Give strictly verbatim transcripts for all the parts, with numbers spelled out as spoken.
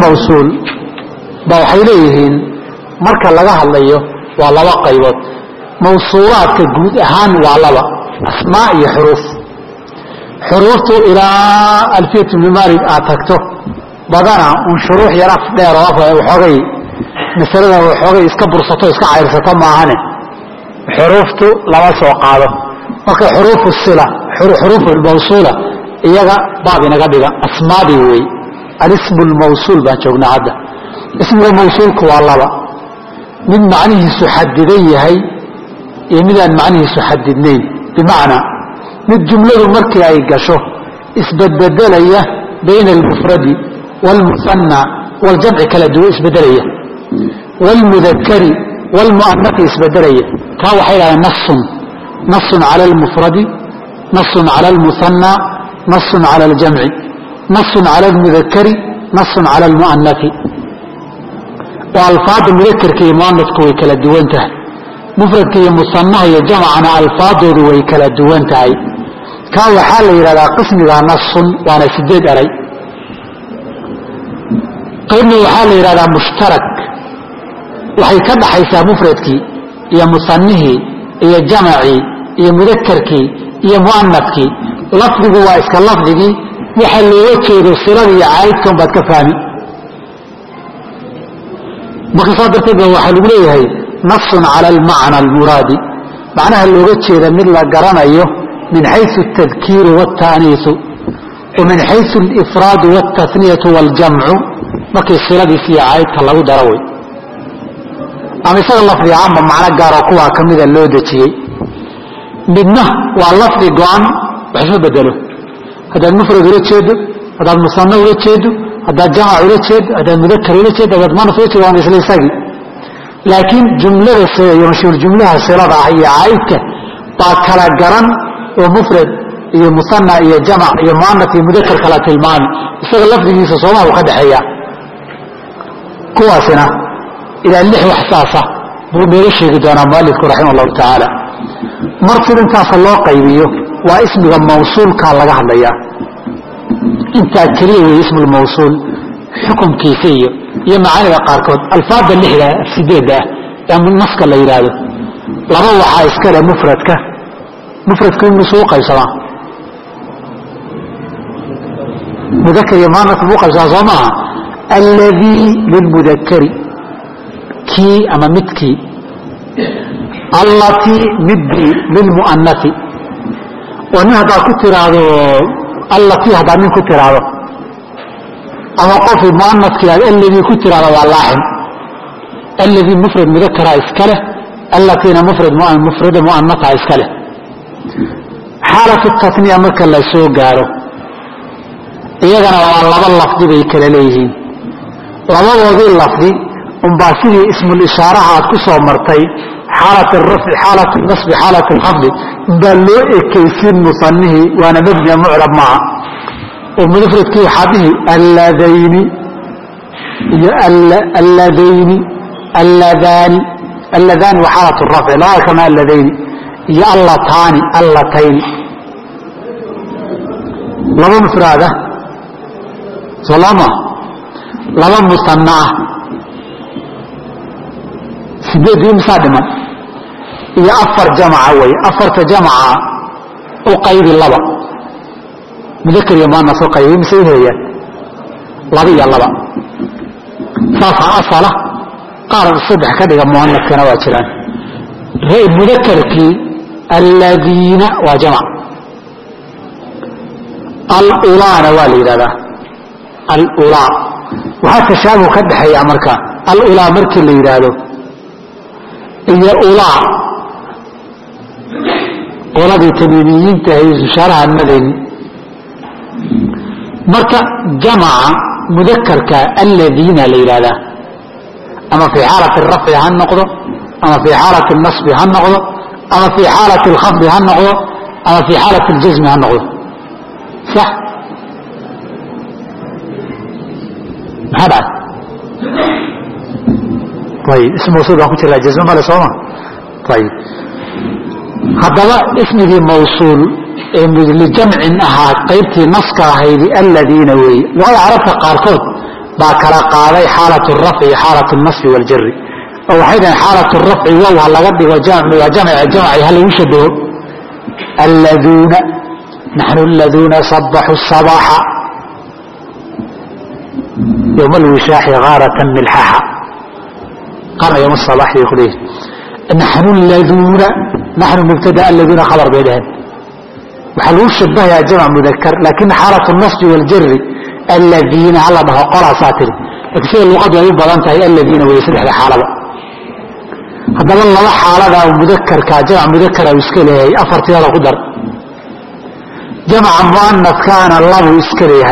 mawsuul ba waxay leeyihiin marka laga hadlayo waa laba qaybood mawsuulaadka guud ahaan waa laba asmaa iyo xuruuf xuruuftu ilaa alfiyat ibn malik aad tagto badana un shuruux yar af dheer oo waxoogay masalada waxoogay iska bursato iska cayrsato maahane xuruuftu lama soo qaado marka xuruufu sila xuruufu mawsuula iyaga baab inaga dhiga asmaadii wey alismu lmawsuul baan joognaa hadda ismiga mawsuulku waa laba mid macnihiisu xadidan yahay iyo midaan macnihiisu xadidnayn bimacnaa mid jumladu markii ay gasho isbedbedelaya bayna almufradi wاlmusanna waljamci kala duwan isbedelaya wاlmudakari wاlmu'anasi isbedelaya kaa waxay dhahdeen nasun nasun cala almufradi nasun cala almusanna nasun cala aljamci nasun cala almudakari nasun cala almu'anasi oo alfaada mudakarka iyo mu'anasku way kala duwan tahay mufradka iyo musanaha iyo jamcana alfaadoodu way kala duwan tahay kaa waxaa la yidhahdaa qismiga nasun waana sideed eray qaybna waxaa la yidhahdaa mushtarak waxay ka dhaxaysaa mufradkii iyo musanihii iyo jamacii iyo mudakarkii iyo mu'anaskii lafdigu waa iska lafdigii waxa looga jeedo siladii iyo caa'idkan baad ka fahmi marka saa darteed ba waxaa lagu leeyahay nasun cala almacna almuraadi macnaha looga jeeda mid la garanayo min xaysu altadkiiru wاltaaniisu wa min xaysu alifraadu wاltasniyatu wاljamcu markii siladiis iyo caa'idka lagu daro wey ama isaga lafdi ahaanba macno gaaroo kuwaa ka mida loo dejiyey midna waa lafdi go-an wax isma bedelo haddaad mufrad ula jeedo haddaad musana ula jeedo haddaad jamac ula jeedo haddaad mudakar ula jeedo haddaad muanas ula jeedo waa isla isagii laakiin jumlada iyo mashhuur jumlaha silada ah iyo caa'idka baa kala garan oo mufrad iyo musana iyo jamac iyo muanas iyo mudakar kala tilmaami isaga lafdigiisa soomaa uu ka dhexeeya kuwaasina ilaa lix wax saasa buu nooga sheegi doonaa mualifku raximah allahu tacaala mar sid intaasa loo qaybiyo waa ismiga mawsuulkaa laga hadlayaa intaa keliya wey ismulmawsuul xukunkiisa iyo iyo macaanida qaarkood alfaada lixda sideedda ah ee naska la yidhaahdo laba waxaa iskale mufradka mufradku inuu u qaybsamaa mudakar iyo muanas buu qaybsamaa soo maaha alladii lilmudakari kii ama midkii allatii midii lilmu'anasi oo nin haddaad ku tiraahdo allatii haddaad nin ku tiraahdo ama qofi mu'anaskii aad alladii ku tiraahdo waa laaxin alladii mufrad mudakaraa iska leh allatiina mufrad mufrada mu'anasaa iska leh xaalatu tasniya marka la soo gaaro iyagana waa laba lafdi bay kala leeyihiin labadoodii lafdi unbaa sidii ismulishaaraha aad ku soo martay xaalat arafci xaalat nasbi xaalat alkhafdi unbaa loo ekaysiin musanihii waana mabnia mucrab maaha oo mufradkii waxaa dhihi alladayni iyo alladayni alladaani alladaani waa xaalat rafci labada kama alladayni iyo allataani allatayni laba mufraada solama laba musana ah sideed imsaa dhiman iyo afar jamaca wey afarta jamaca u qaybi laba mudakar iyo muanas u qaybi mise u helayaan laba iyo laba saasaa asala qaar saddex ka dhiga muanaskana waa jiraan mudakarkii alladiina waa jamac alulaana waa la yidhahdaa alulaa waxaa tashaabuh ka dhexeeya marka alulaa markii la yidhaahdo iyo ulaa qoladii tamiimiyiinta ahay ishaaraha madani marka jamaca mudakarka alladiina la yidhahdaa ama fii xaalati rafci ha noqdo ama fii xaalati nasbi ha noqdo ama fii xaalati alkhafdi ha noqdo ama fii xaalati aljasmi ha noqdo sax maxaa dhacay ayib ism mawsuul baan ku jiraa jasme male sooma ayib haddaba ismigii mawsuul ee lijamcin ahaa qaybtii naska ahaydi alladiina weeye luqada carabta qaarkood باكرا قاضي حالة الرفع حالة النصب والجر أو حين حالة الرفع وهو لغض وجمع وجمع جمع هل يشبه الذين نحن الذين صبحوا الصباح يوم الوشاح غارة ملحها قام يوم الصباح يقول نحن الذين نحن مبتدا الذين خبر بينهم وحلو الشبه يا جمع مذكر لكن حالة النصب والجر الذين على به قرأ ساتر لكن اللغة يبقى أنت الذين ويسلح لحالة هذا والله حالة مذكر كجمع مذكر ويسكله أفرت هذا قدر جمع مؤنث كان الله يسكله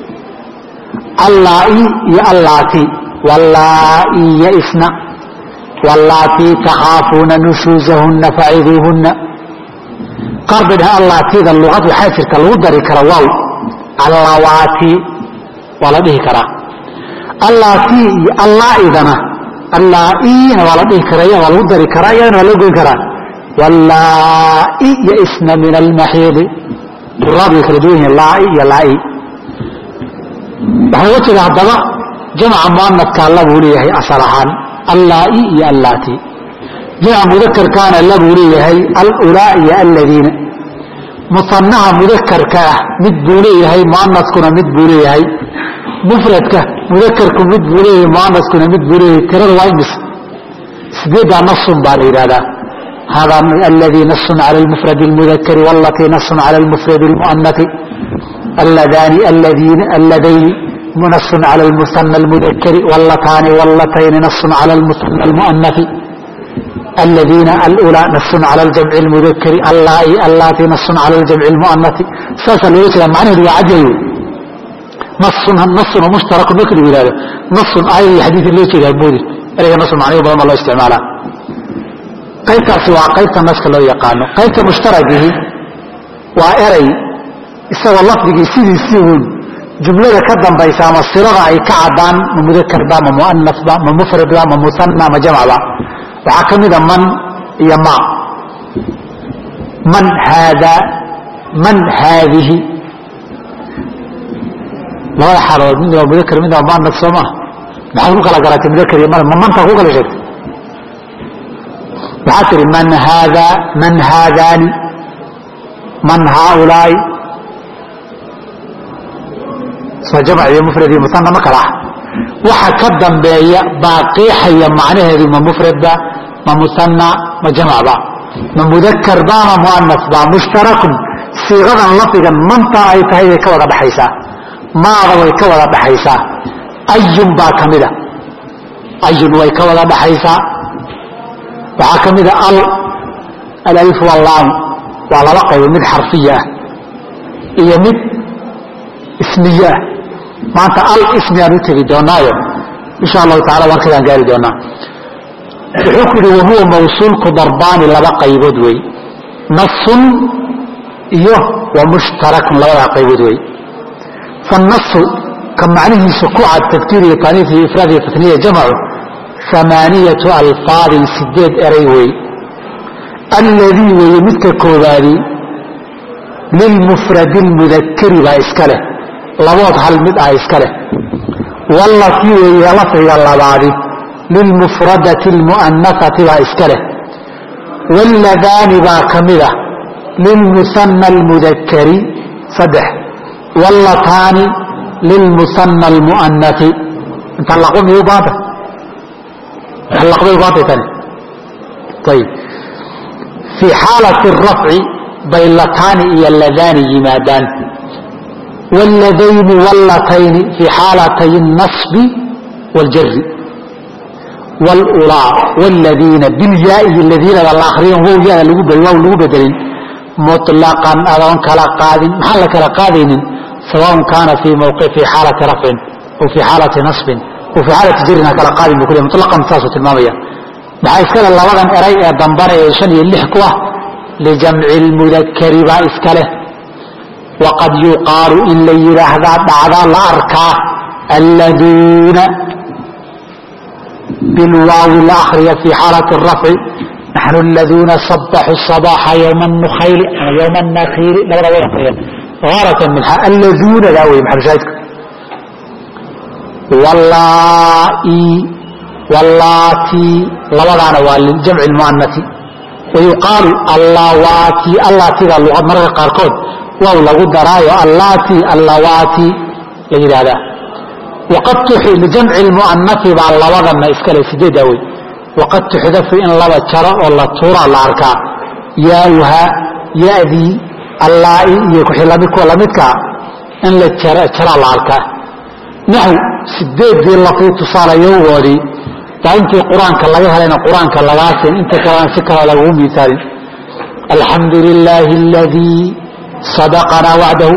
اللائي يا اللاتي واللائي يئسن واللاتي تخافون نشوزهن فعظوهن قربها اللاتي ذا اللغة حافر كالودر كالواو اللواتي ولده كرا اللاتي اللائي ذنا اللائي ولده كرايا والودر كرايا ولده كرا واللائي يئسن من المحيض الرابع يخرجوه اللائي يلائي waxay u tiraa hadaba jamca muannadka la buuliyahay asalahan allaa'i iyo allaati jamca mudakkarkaana la buuliyahay al-ulaa iyo alladina musannaha mudakkarka mid buuliyahay muannadkuna mid buuliyahay mufradka mudakkarku mid buuliyahay muannadkuna mid buuliyahay tirada waa imis sideeda nasun baa yiraahda hada alladhi nasun ala al-mufrad al-mudhakkar wallati nasun ala al-mufrad al-muannath اللذان الذين اللذين نص على المثنى المذكر واللتان واللتين نص على المثنى المؤنث الذين الأولى نص على الجمع المذكر اللائي اللاتي نص على الجمع المؤنث ساسا ليس معنى هو عجل نص نص مشترك ذكر ولاده نص آية حديث اللي كده يبودي إليه نص معنى وبضم الله استعمالها قيت سواء قيت الناس كله يقانو قيت مشتركه وإري isagoo lafdigii sidiisii uun jumlada ka dambaysa ama sirada ay ka cadaan ma mudakar ba ma muannas ba ma mufrad ba ma musanna ma jamc ba waxaa ka mid a man iyo ma man hada man haadihi labada xaalood mid waa mudakar mid waa muannas soo maa maxaad ku kala garatay mudakar iyo man ma manta ku kala sheegtay waxaa tiri man hada man haadaani man haaulaai جمع مفرد مثنى ما كره waxa ka dambeeya baaqiixaya macnaheedu ma mufrad ba ma musanna ma jamc ba ma mudakkar ba ma muannas ba mushtarak siigadan lafdigan manta ay tahay ka wada dhaxaysa maada way ka wada dhaxaysa ayun ba kamida ayun way ka wada dhaxaysa waxa kamida al alif wal lam waa laba qayb mid xarfiya iyo mid ismiya maanta al ismi aan u tegi doonaayo insha Allah taala warkaan gaari doonaa wuxuu ku yiri huwa mawsuulku darbaani laba qaybood way nasun iyo wa mushtarakun laba qaybood way فالنص كمعنيه سكوع التذكير تانيث إفراد فتنية جمع ثمانية ألفاظ سديد أريوي الذي ويمتك كوباري للمفرد المذكر بإسكاله لبوت هل مدعى إسكاله والله فيه يلفظ اللبادي للمفردة المؤنثة بإسكاله واللذان باكمله للمثنى المذكر صدح واللتان للمثنى المؤنث انت اللقوم يباطه اللقوم يباطه تاني طيب في حالة الرفع بيلتان إيا اللذان يمادان واللذين واللتين في حالتي النصب والجر والأولاء والذين بالياء الذين والآخرين هو ياء لغو بدلين مطلقا أظن كلا قادم محل كلا قادم سواء كان في موقع في حالة رفع وفي حالة نصب وفي حالة جرنا كلا قادم بكل مطلقا تاسة الماضية بحيث كلا الله وغن إرأي دنبار يشن يلحقوه لجمع المذكر بإسكاله وقد يقال إلا يرهذا بعض الأركة الذين بالواو الآخرية في حالة الرفع نحن الذين صبحوا الصباح يوم النخيل يوم النخيل لا لا غارة منها الذين لا وي محل شاهدك wallaa'i wallaati labadaana waa liljamci lmu'anati wayuqaalu allawaati allaatiga luqad mararka qaarkood waaw lagu daraayo allaati allawaati la yidhaahdaa waqad tuxi lijamci lmu'anati baa labadana iskale sideeda wey waqad tuxdafu in laba jaro oo la tuuraa la arkaa yaauha yadii allaa'i iyo kuwa lamidkaa in la jaraa la arkaa naxw sideedii lafdi tusaalayogoodii baa intii qur-aanka laga helayna qur-aanka lagaa siin inta kalena si kale lagugu miisaalin alxamdu lilaahi aladii sadaqanaa wacdahu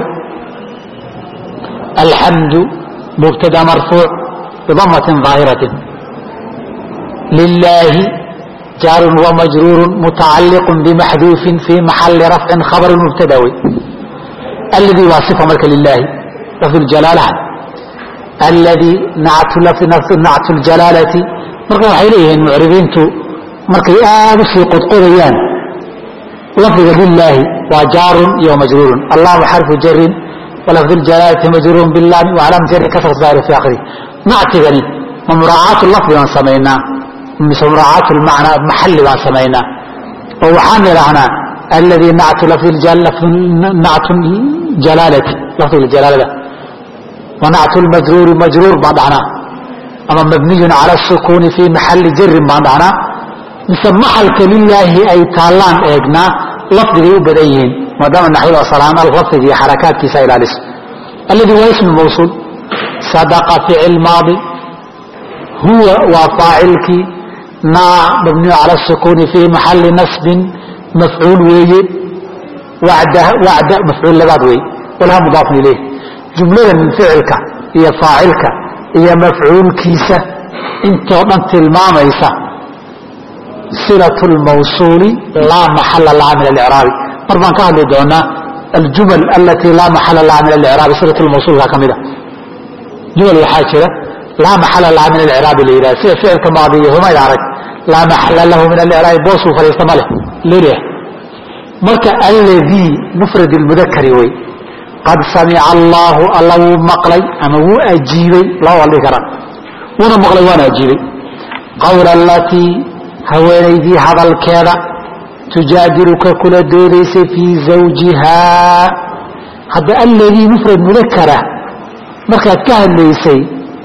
alxamdu mubtada marfuuc bidamatin daahiratin lilaahi jaarun wamajruurun mutacalliqun bimaxduufin fii maxali rafcin khabarin mubtada wey alladii waa sifa marka lilaahi lafdu ljalaalaha alladii nactu ljalaalati marka waxay leeyihiin mucribiintu markay aad u sii qodqodayaan lafdiga lilaahi waa jaarun iyo majruurun allahu xarfu jarin walafdu ljalaalati majruurun bilaami wacalaam jari kasrat zaahir fi akhiri nactigani ma muraacaatu lafdi baan samaynaa mise muraacaatu lmacnaa maxalli baan samaynaa oo waxaan idhahnaa alladii nactu nactu jalaalati lafdiga jalaalada wanactu lmajruuri majruur baan dhahnaa ama mabniyun cala sukuuni fii maxalli jarin baan dhahnaa mise maxalka lilaahi ay taallaan eegnaa lafdigay u badan yihiin maadaama naxwada salaana lafdiga iyo xarakaadkiisa ilaaliso alladii waa ismu mawsuul sadaqa ficil maadi huwa waa faacilkii naa mabniyu cala sukuuni fii maxalli nasbin mafcuul weeye wacda wacda mafcuul labaad weeye walaha mudaafun ilayh jumladan ficilka iyo faacilka iyo mafcuulkiisa intoo dhan tilmaamaysa silaة اlmawsuuli laa maxala laha min alicraabi mar baan ka hadli doonaa aljumal alatii laa maxala laha min alicraabi silaة lmawsuulka ka mida jumal waxaa jira laa maxala laha min alicraabi la yidhaha sida ficilka maadiyo humayd arag laa maxala lahu min alicraabi boosuu fadhiista ma leh leleh marka alladii mufrad اlmudakari wey qad samica allaahu alla wuu maqlay ama wuu ajiibay laba waa la dhihi karaa wuuna maqlay waana ajiibay qawla alatii haweenaydii hadalkeeda tujaadiluka kula doodaysay fii zawjihaa hadda alladii mufrad mudakara markaad ka hadlaysay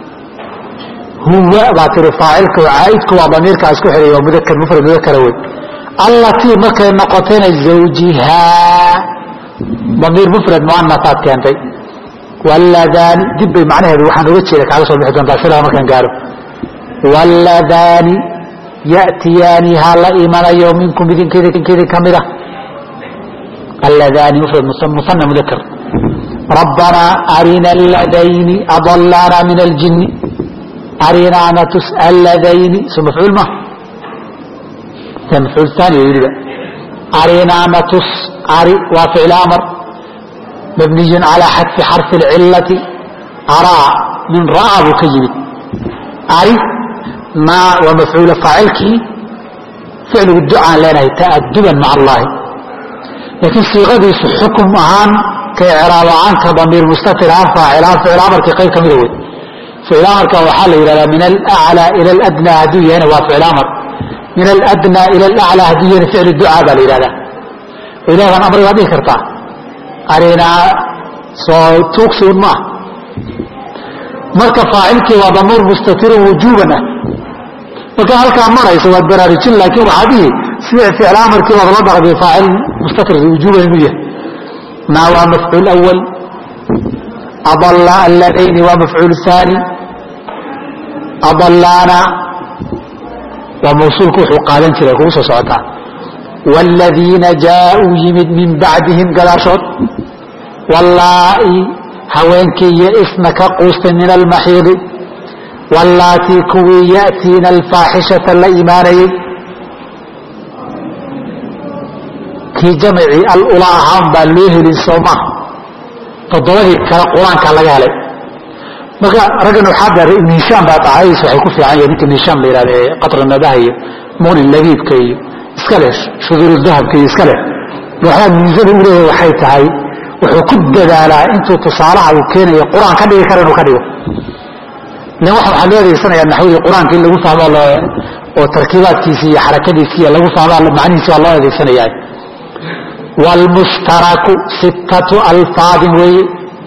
huwa baa tiri faacilka caa'idku waa damiirkaa isku xidhay waa mudakar mufrad mudakara wey allatii markay noqotayna zawjihaa damiir mufrad muanasaad keentay walladaani dib bay macnaheedu waxaan oga jeeda kaaga soo bixi doontaa sidaa markaan gaaro walladaani ya'tiyaani ha la imanayo minkum idinkeedi ka mida alladaani mufrad musana mudakar rabbanaa arina alladayni adalaana min aljinni arinaana tus alladayni so mafcuul ma ta mafcuul taani weliba arinaana tus ari waa ficl amr mabniy calى xadfi xarfi اlcilati araa min ra'aa buu ka yimid ari naa waa mafcuula faacilkii ficligu ducaan leenahay ta'aduban maca allahi laakiin siiqadiisu xukum ahaan ka icraab ahaan ka damiir mustatir ahaan faacil ahaan ficil amarkii qayb ka mida wey ficil amarka waxaa la yidhahdaa min alأclى ilى اladnى hadduu yahayna waa ficil amr min aladnى ilى alأclى hadduu yahayna ficlu ducaa baa la yidhahdaa ilahan amri baad dhihi kartaa arinaa soo tuugsiun ma ah marka faacilkii waa damiir mustatirun wujuuban ah markaa halkaa maraysa waad baraarujin laakiin waxaa dhihi sida ficil amarkii baad la dhaqday faacil mustatir wujuuban inuu yahay naa waa mafcuul awal adalla alladayni waa mafcuul haani adallaana waa mawsuulku wuxuu qaadan jiray kugu soo socotaa wاladiina jaaءuu yimid min bacdihim gadaashood wallaa'i haweenkii yaisna ka quustay min almaxiidi wallaatii kuwii ya'tiina alfaaxishata la imaanayey kii jamcii alula ahaan baa loo helin soo maha toddobadii kale qur-aanka laga helay marka raggan waxaa daara ibn hishaam baa daacadiisa waxay ku fiican yahin ninka ibn hishaam la yihahda ee qatra nadaha iyo muqni labiibka iyo iska leh shuduur dahabka iyo iska leh waxaa miisada u leeyahay waxay tahay wuxuu ku dadaalaa intuu tusaalaha uu keenayo qur-aan ka dhigi kara inuu ka dhigo nin waxa waxaa loo adeegsanayaa naxwihii qur-aanka in lagu fahmo oo tarkiibaadkiisi iyo xarakadiisi lagu fahmo macnihiisi waa loo adeegsanayaa. waalmushtaraku sittatu alfaadin weeye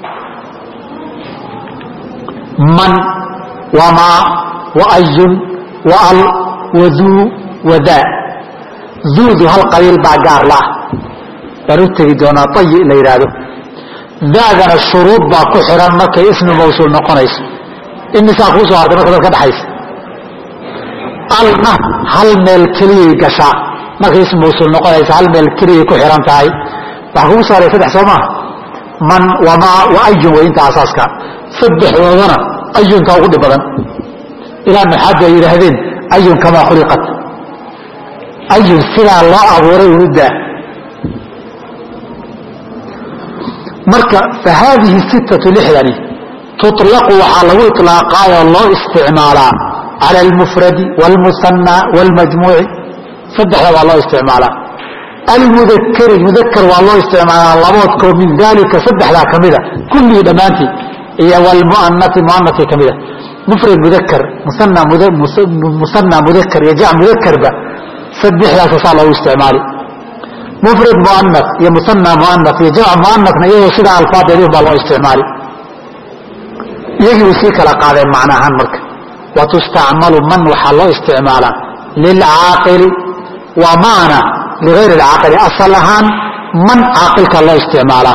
man wamaa waayun waal waduu wadaa. duudu hal qabiil baa gaar laah baan u tegi doonaa ayi la yidhaahdo. daadana shuruud baa ku xiran markay ismi mawsuul noqonayso. imisaa kuu soo hartay marka dad ka dhaxaysa. alna hal meel keliyay gashaa markay ismi mawsuul noqonaysa, hal meel keliyay ku xiran tahay. waxaa kugu soo haray saddex soo maa man wamaa wa ayun way inta asaaska. saddexdoodana ayunkaa ugu dhib badan. ilaa maxaad ay yidhaahdeen ayun kamaa khuliqat, ayun sidaa loo abuuray unudaa. marka fa haadihi sittatu lixdani tuطlaqu waxaa lagu iطlaaqaayoo loo isticmaalaa cala almufradi wاlmusanaa wاlmajmuuci. saddexda waa loo isticmaalaa. almudakari mudakar waa loo isticmaalaa laboodkoo min dalika saddexdaa ka mida kullihii dhammaantii, iyo wlmuanai muanakii ka mida. mufrad mudakar musanaa mudakar iyo jac mudakarba saddexdaas saa loogu isticmaali. mufrad muana iyo musanaa muana iyo jac muanana iyagoo sidaa alfaadeedi baa loo isticmaali. iyagii u sii kala qaadeen macna ahaan marka. watustacmalu man waxaa loo isticmaalaa lilcaaqili wa maana ligayr alcaaqili. asal ahaan man caaqilka loo isticmaalaa,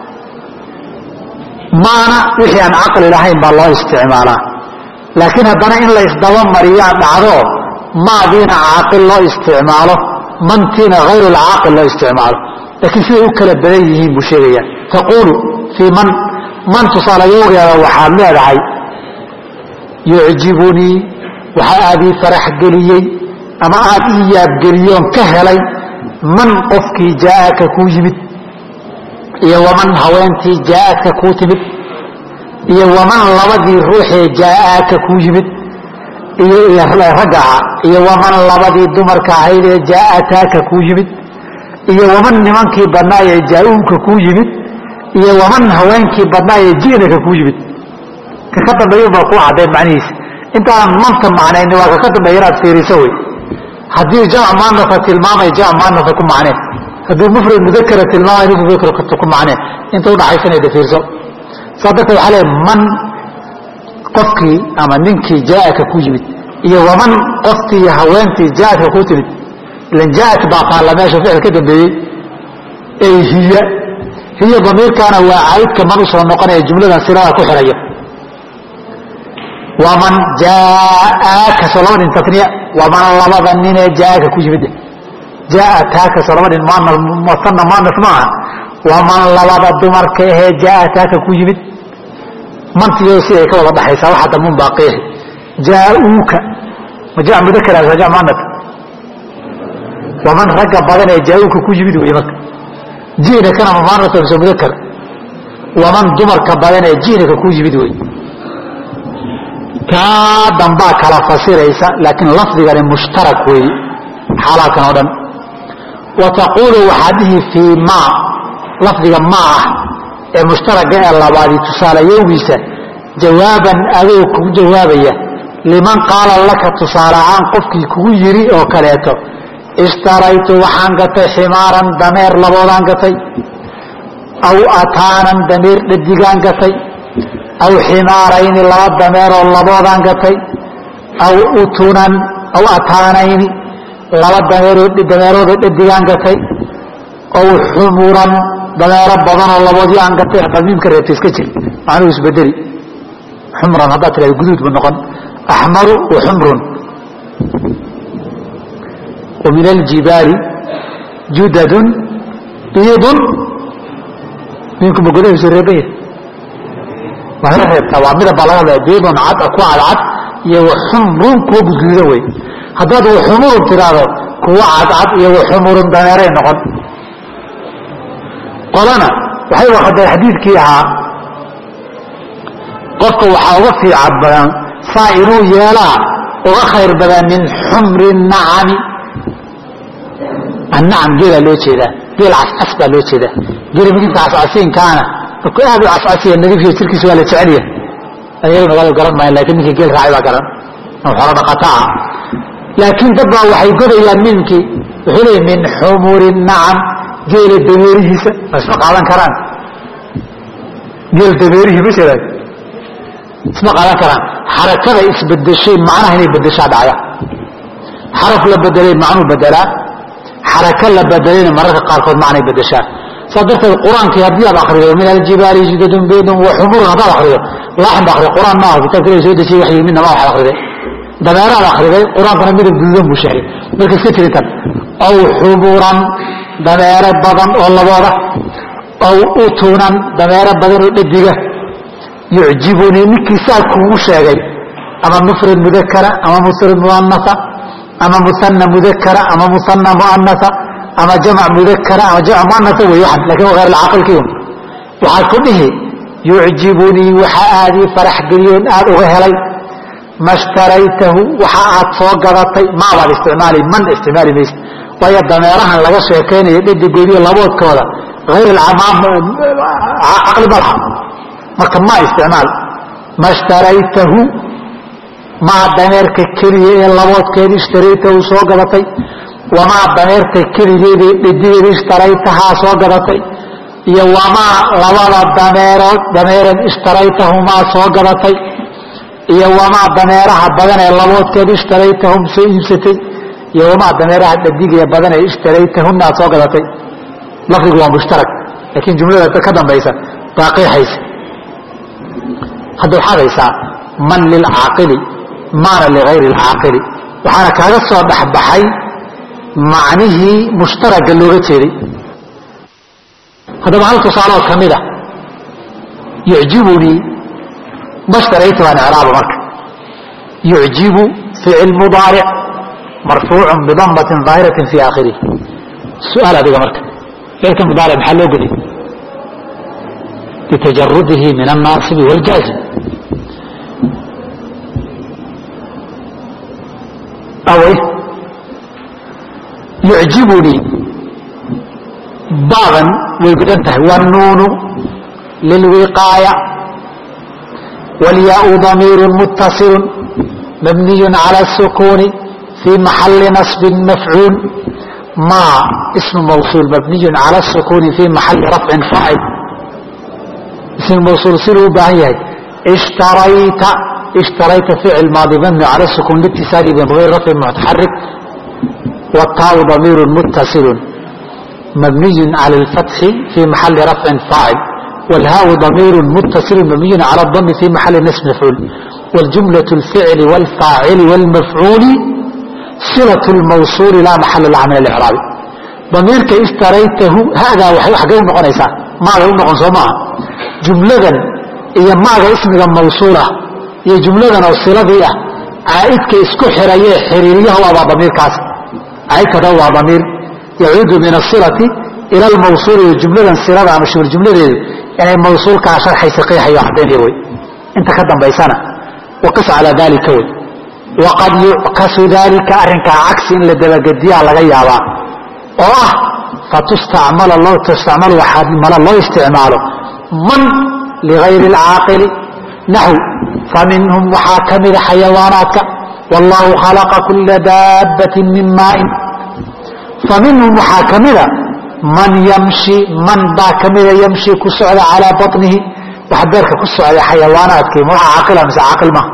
maana wixii aan caqli lahayn baa loo isticmaalaa. laakiin haddana in la ysdaba mariyaa dhacdo maadiina caaqil loo isticmaalo, mantiina hayr alcaaqil loo isticmaalo. laakiin siday u kala badan yihiin buu sheegaya. taquulu fii man man tusaalayoogeeda waxaad leedahay yucjibunii waxaa aad ii farax geliyey ama aad ii yaabgeliyoon ka helay man qofkii jaaaka kuu yimid, iyo waman haweentii jaaadka kuu timid, iyo waman labadii ruuxee jaaaka kuu yimid iyo ragga ahaa, iyo waman labadii dumarka ahayd ee jaaataaka kuu yimid, iyo waman nimankii badnaa ee jaa-uunka kuu yimid, iyo waman haweenkii badnaa ee ji'naka kuu yimid. ka ka dambeeya baa kuu caddayn macnihiisa. intaanan manta macnayni waa kaka dambeeya inaad fiiriso wey. haddii jamc muanasa tilmaamay jamc muanasa ku macneen, haddii mufrad mudakara tilmaamay mufrad ku macneen, inta udhaxaysanayda fiirso. saa darteed waxaa leeya man qofkii ama ninkii jaaaka ku yimid, iyo waman qoftii haweentii jaaadka kuu timid. ilan jaaat baa taalla meesha ficil ka dambeeyey. ey hiya hiya damiirkaana waa caydka man usoo noqonaya jumladan silada ku xiraya. waman jaaaka soo laba nin taniya, waman labada ninee jaaaka ku yimid. jaaataaka soo laba nin muana muanas maaha. waman labada dumarka ahee jaaataaka ku yimid. mantiyo siday ka wada dhaxaysaa waxa damun baa qeexi. jaa-uuka ma jac mudakaraas waa jac muanas. waman ragga badan ee jaa-uuka ku yimid wey marka. ji'nakana ma muanas mise mudakar. waman dumarka badan ee ji'naka ku yimid wey. kaa dambaa kala fasiraysa, laakiin lafdigani mushtarak weeye xaalaadkan oo dhan. wa taquulu waxaa dhihi fii ma lafdiga ma ah ee mushtaraga ee labaadi tusaalayowgiisa jawaaban adoo kugu jawaabaya liman qaala laka tusaaleahaan qofkii kugu yiri oo kaleeto ishtaraytu waxaan gatay ximaaran dameer laboodaan gatay, aw ataanan dameer dhadigaan gatay, aw ximaarayni laba dameeroo laboodaan gatay, aw utunan aw ataanayni laba dameeroo dameeroodoo dhadigaan gatay, aw xumuran dameero badanoo laboodii aan gatay. qadiimka reebta iska jir macnuhu isbedeli. xumran haddaad tidhahdo guduud bu noqon. axmaru wa xumrun. wa min aljibaali judadun biidun minkuma godahaysu reeban yahay waa la reebtaa. waa midab baa laga hadlaya. biidun cad ku cadcad iyo waxumrun kuwa gudguudan wey. haddaad waxumurun tidhaahdo kuwa cadcad iyo waxumurun dameeray noqon. qolana waxay wakadeen xadiidkii ahaa qofka waxaa uga fiican badan saa inuu yeelaa uga khayr badan min xumri nacami. annacam geelaa loo jeedaa, geel cascas baa loo jeedaa. geela midinka cascasiinkaana markuu aad u cascasiya nadiifiya jirkiisa waa la jecelyahay. ayaguna wada garan maayan laakiin ninkii geel raacay baa garan oo xoolo dhaqataa laakiin dad baa waxay godayaan ninkii wuxuu leeyahay min xumuri nacam geela dameerihiisa ma isma qaadan karaan geel dameerihii ma jiraan isma qaadan karaan xarakada isbedeshay macnaha inay bedeshaa dhacda xaraf la bedelay macnuu bedelaa xaraka la bedelayna mararka qaarkood macnay bedeshaa saa darteed qur-aankii haddii aad akrido min aljibaali jidadun beydun wa xumurun haddaad akrido laaxin ba akrido qur-aan maaha kitaabka ilahi soo dejiyey waxyi midna ma waxaad akriday dameeraad akriday qur-aankuna midab gududan buu sheegay marka iska tirintan aw xumuran dameere badan oo labooda aw utunan dameere badan oo dhediga yucjibunii ninkii saa kuugu sheegay ama mufrad mudakara ama mufrad muanasa ama musanna mudakara ama musanna muanasa ama jamc mudakara ama jamc muanasa wey waxan lakin waa hayr alcaaqilkiiun waxaad ku dhihi yucjibunii waxa aad ii farax geliyoon aad uga helay ma shtaraytahu waxa aad soo gadatay maabaad isticmaali man isticmaali maysa waayo dameerahan laga sheekaynayo dhedigoodiyo laboodkooda hayr caqli ma laha marka ma isticmaal ma shtaraytahu maa dameerka keliya ee laboodkeeda ishtaraytahu soo gadatay wamaa dameerta keligeeda dhedigeeda ishtaraytahaa soo gadatay iyo wamaa labada dameerood dameeran ishtaraytahumaa soo gadatay iyo wamaa dameeraha badan ee laboodkeeda ishtaraytahum soo iibsatay iyo wamaa dameeraha dhadigee badan ee ishtaraytahunna soo gadatay lafdigu waa mushtarak laakiin jumlada ka dambaysa baa qeexaysa hadda waxaad haysaa man lilcaaqili maana ligayri alcaaqili waxaana kaaga soo dhexbaxay macnihii mushtaraga looga jeeday haddaba hal tusaaloo ka mid a yucjibunii mashtaraytu waan icraaba marka yucjibu ficil mudaaric marfuucun bidamatin daahiratin fii aakhirihi su-aal adiga marka ficilka mudaaric maxaa loo goday litajarudihi min annaasibi wاljaazim awey yucjibunii baadan way gudan tahay wاnnuunu lilwiqaaya wاlyaau damiiru muttaصilu mabniy calى الsukuuni fii maxali naصbi mafcuul maa ismu mawsuul mabniy calى الsukuuni fii maxali rafcin faacil ismu mawsuul siduu u baahan yahay ishtarayta ishtarayta ficil maadi mabni calى الsukuun litisaali bغayr rafcin mutaxarik wاtaau damiiru muttaصilu mabniy calى اlfatxi fii maxali rafcin faacil wاlhaaء damiir muttaصil mabniy calى الdmi fii maxali nasb mafcuul wاljumlaة الficli wاlfaacili wاlmafcuuli silaة اlmawsuuli laa maxala laha min اlcraabi damiirka ishtaraytahu hadaa waxay xaggay u noqonaysaa maagay u noqon soo maaha jumladan iyo maaga ismiga mawsuulah iyo jumladan oo siladii ah caaidka isku xirayee xiriiriyaha waabaa damiirkaas caaidkada waa damiir yacuudu min asilati ila lmawsuuli jumladan silada ama shibir jumladeedu inay mawsuulkaa sharxaysa qeexayo caddaynaya wey inta ka dambaysana waqis calaa dalika wey waqad yuckasu dalika arrinkaa cagsi in la dabagediyaa laga yaabaa oo ah fatustacmala loo tustacmalu waxaa mala loo isticmaalo man ligayri alcaaqili naxw faminhum waxaa ka mida xayawaanaadka wallahu khalaqa kula daabbatin min maain faminhum waxaa ka mida man yamshi man baa ka mida yamshi ku socda calaa baطnihi wax beerka ku socda xayawaanaadkii ma waxa caaqila mise caaqil maha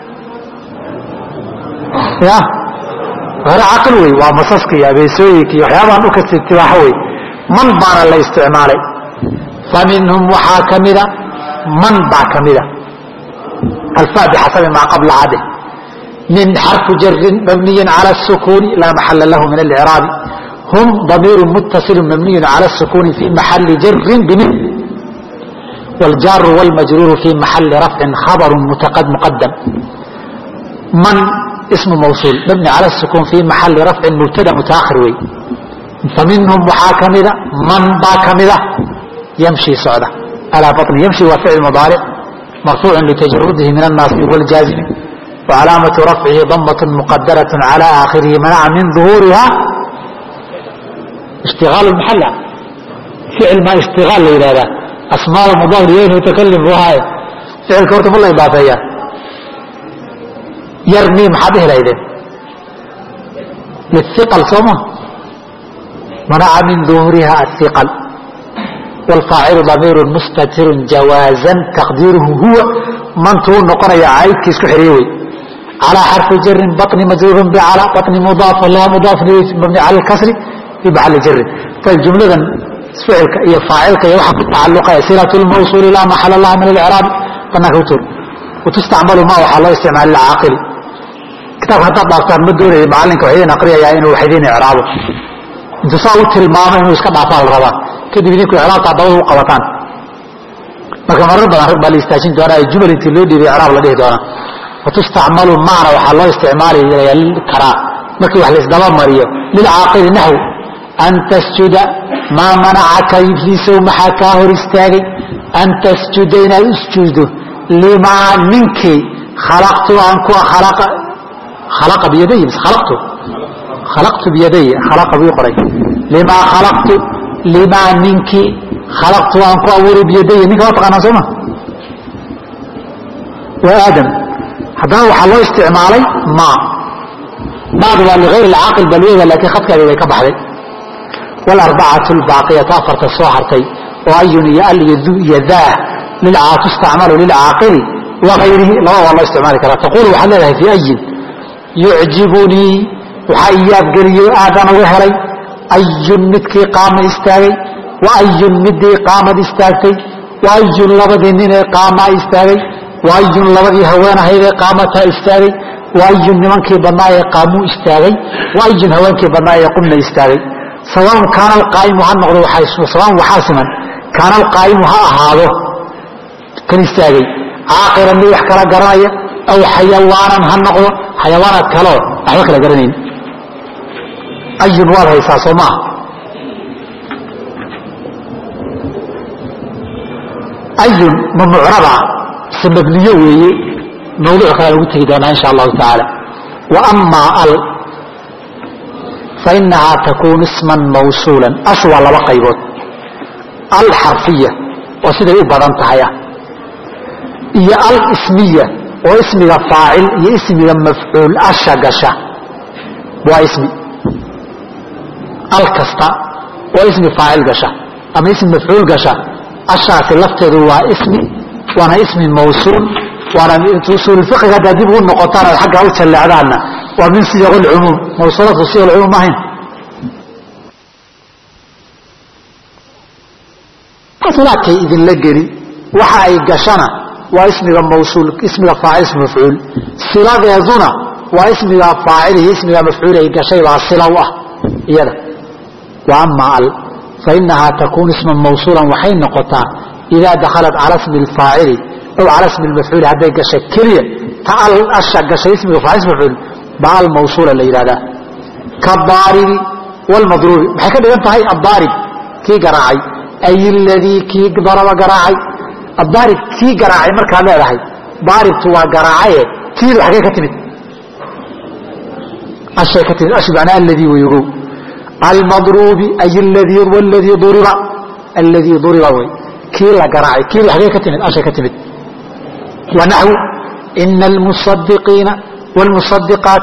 ya hore caaqil wey waa masaska iyo abeesooyinka iyo waxyaabahan dhulka tibaaxo wey man baana la isticmaalay faminhum waxaa ka mida man baa ka mida alfa bixasabi maa qabla cadh min xarfu jarin mabniyi calى الsukuuni laa maxala lahu min alcraabi hum damiir muttaصil mabniy calى الsukuuni fii maxali jarin bmin wاljaaru wاlmajruuru fii maxali rafcin khabr muqadam man ismu mawsuul mabni calى الsukuun fii maxali rafcin mubtada mutaahir wey faminhum waxaa ka mida man baa ka mida yamshi socda alaa baطni yamshi waa ficil mudaaric marfuuc litajarudihi min الnaasbi wاljaazimi وcalaamaةu rafcihi damaة muqadaraة calى aakhirihi manaca min ظuhuuriha ishtigaal maxala ficil maa ishtigaal la yidhahdaa asmaa mudaaf ilayhi mutakalim bu ahaaye فعل كورت والله إضافية يرمي محاده لأيده للثقل صومه منع من ظهورها الثقل والفاعل ضمير مستتر جوازا تقديره هو من تون نقرأ عايد كيسك حريوي على حرف جر بطن مجرور بعلى بطن مضاف الله مضاف مبني على الكسر في محل جر طيب جملة فعلك هي فاعلك يوحق التعلق صلة الموصول لا محل الله من الإعراب فنكوتر وتستعمل ما وحى الله استعمال العاقل كتاب حتى باكتار مدوري معلنك وحيدين أقريا يعني إنه وحيدين إعرابه انت صاوت الماما إنه يسكب عفال الربا كده بيديك إعراب تعطوه قوتان marka marar badan rag baa la istaajin doonaa jumla intii loo dhiibay i'raab la dhihi doonaa fatustacmalu macna waxa loo isticmaali karaa markii wax la isdaba mariyo lil aaqil nahw an tasjuda ma mana'aka iblisu maxa ka hor istaagay an tasjuda ina isjudo lima minki khalaqtu an ku khalaqa khalaqa bi yadayhi khalaqtu khalaqtu bi yadayhi khalaqa bi qoray lima khalaqtu lima minki خلقت وأنكو أولي بيدي منك وطقنا سوما وآدم هذا هو حلو استعمالي ما بعض لغير العاقل بلوية التي خطك بيك بحري والأربعة الباقية تافرت الصوحرتي وأي يأل يذاه للعاق تستعمل للعاقل وغيره لا والله استعمالك لا تقول وحللها في أي يعجبني وحياب قريو آدم وهري أي متكي قام استاغي وأي مدي قامت استاغتي وأي لبدي من قام استاغي وأي لبدي هوانا هيدا قامتها استاغي وأي نمانك بنايا قاموا استاغي وأي هوانك بنايا قمنا استاغي سواء كان القائم عن نغضو حيث سواء وحاسما كان القائم ها هذا كان استاغي عاقرا لي وحكرا قرايا أو حيوانا هالنغضو حيوانا كالو أحوك لقرنين أي نوار هيسا صماه أي ممعربة سمبنية موضوع خلال وتهدانا إن شاء الله تعالى وأما ال فإنها تكون اسما موصولا أسوأ لبقيبوت الحرفية وسيدة إبادان تحيا هي الاسمية واسمها فاعل هي اسمها مفعول أشاقشا واسمي الكستا واسم فاعل قشا أما اسم مفعول قشا الشاك لفته هو اسمي وانا اسم موصول وانا توصول الفقه هذا يجيبه النقطان الحق اوتش اللي عدانا ومن صيغ العموم موصولات وصيغ العموم ما هن قصلاك اذن لقري وحا اي قشنا واسم موصول اسم فاعل اسم مفعول صلاة يظن واسم فاعل اسم مفعول اي قشي وصلاة يلا واما ال فإنها تكون اسما موصولا وحين نقطة إذا دخلت على اسم الفاعل أو على اسم المفعول هذا كشكلية تعال أشك شيء اسم الفاعل اسم المفعول مع الموصول اللي هذا كالضارب والمضروب بحكي ده أنت هاي الضارب كي قراعي أي الذي كي ضرب قراعي الضارب كي قراعي مركا لا هاي ضارب توا قراعي كي الحقيقة كتمت أشياء كتمت أشبعنا الذي ويقول المضروب أي الذي والذي ضرب الذي ضرب كيلا قراعي كيلا حقيقة كتمت أشياء كتمت ونحو إن المصدقين والمصدقات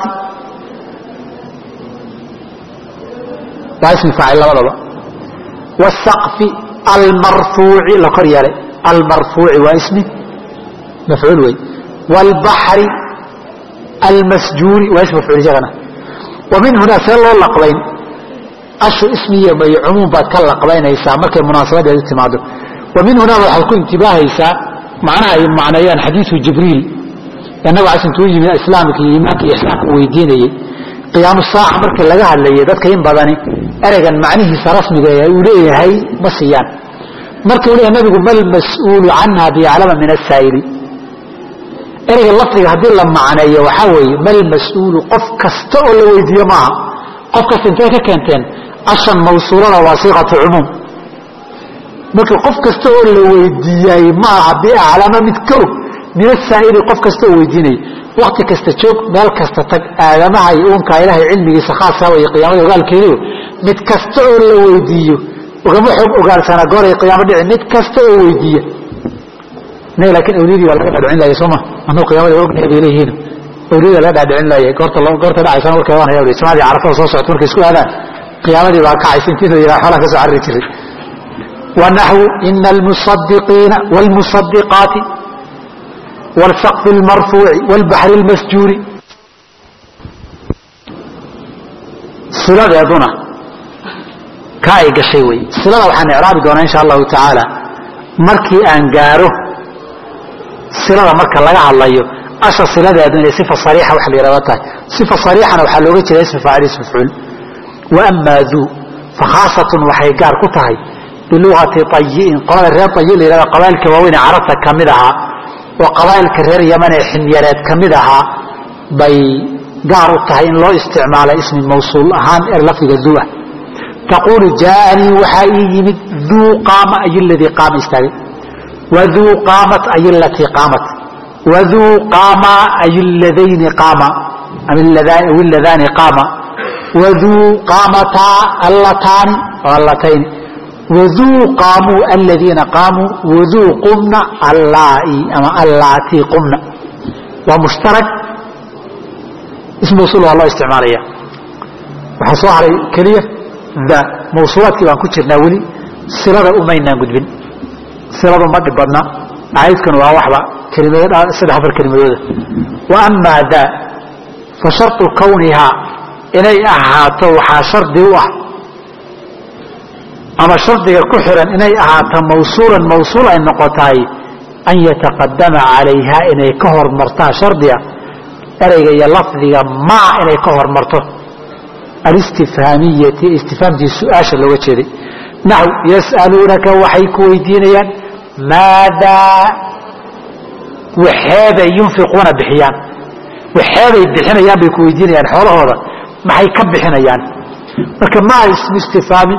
واسم فاعل الله والسقف المرفوع لقرية المرفوع واسمه مفعول وي والبحر المسجور واسم مفعول جغنا ومن هنا سأل الله لقبين أشو اسمية عموم بعد كلا قبائنا يسا مركة المناسبات هذه التماده ومن هنا وحكو انتباه يسا معناه معنيان حديث جبريل النبي عشان توجي من إسلامك إيمانك إحسانك ويديني قيام الساعة مركة لقاها اللي يددك يم بداني أرجع معنيه سرسمي جاي وليه هاي بسيان مركة وليه النبي يقول ما المسؤول عنها بعلم من السائل أرجع اللفظ هذه لما عناية وحوي ما المسؤول قف كستقل ويدي معه قف كستنتين كنتين أصلا موصولة وصيغة عموم marka qof kasta oo la weydiiyay ma abi alama mid karo min saa'il qof kasta oo weydiinay waqti kasta joog meel kasta tag aadamaha ay uunka ilaahay cilmigiisa khaas ah iyo qiyaamada ogaalkeedu mid kasta oo la weydiiyo ugama xog ogaalsana goor ay qiyaamada dhici mid kasta oo weydiiyo ne laakiin awliyadii waa laga dhadhicin laayay sooma anuu qiyaamada ognahay bay leeyihiin awliyada laga dhadhicin laayay goorta goorta dhacaysana warkay waan hayaa jamaacadii carafada soo socota markay isku aadaan qiyaamadii baa kacaysa intiina yidhaha xoolaha ka soo carri jiray ونحو إن المصدقين والمصدقات والسقف المرفوع والبحر المسجور صلة يدنا كايق الشيوي صلة وحن إعراب دونا إن شاء الله تعالى مركي أنقاره صلة مركي الله الله يو أشى صلة يدنا صفة صريحة وحل إرادتها صفة صريحة وحلوغة اسم فاعل اسم فعل وأما ذو فخاصة وحيقار كتهي بلغة طيئين قال الرياض طيئين إلى قبائل كواوين عرفت كمدها وقبائل كرير يمن حميرات كمدها بي قاروا التهين لو استعمال اسم موصول أهان إرلفق الذوة تقول جاءني وحائي من ذو قام أي الذي قام استغل وذو قامت أي التي قامت وذو قام أي الذين قام أم اللذان قام وذو قامتا اللتان واللتين وذو قاموا الذين قاموا وذو قمنا اللائي أما اللاتي قمنا ومشترك اسم موصول والله استعمالية وحصوا على كلية ذا موصولات كيبان كتشرنا ولي سلطة أمينا قدبين سلطة مد بدنا عايز كانوا واحبا كلمة سدح في الكلمة ذا وأما ذا فشرط كونها إني أحاطوا وحاشر ديوه أما شرطك كحرا إني أعطى موصولا موصولا النقطاي أن يتقدم عليها إني كهر مرتا شرطيا أريد لفظي ما إني كهر مرتا الاستفهامية استفهام دي سؤال اللي وجهي نحو يسألونك وحيك ويدينيا ماذا وحاذا ينفقون بحيان وحاذا يدحين أيام بيكو ويدينيا حول هذا ما حيكب بحين أيام لكن ما اسم استفهامي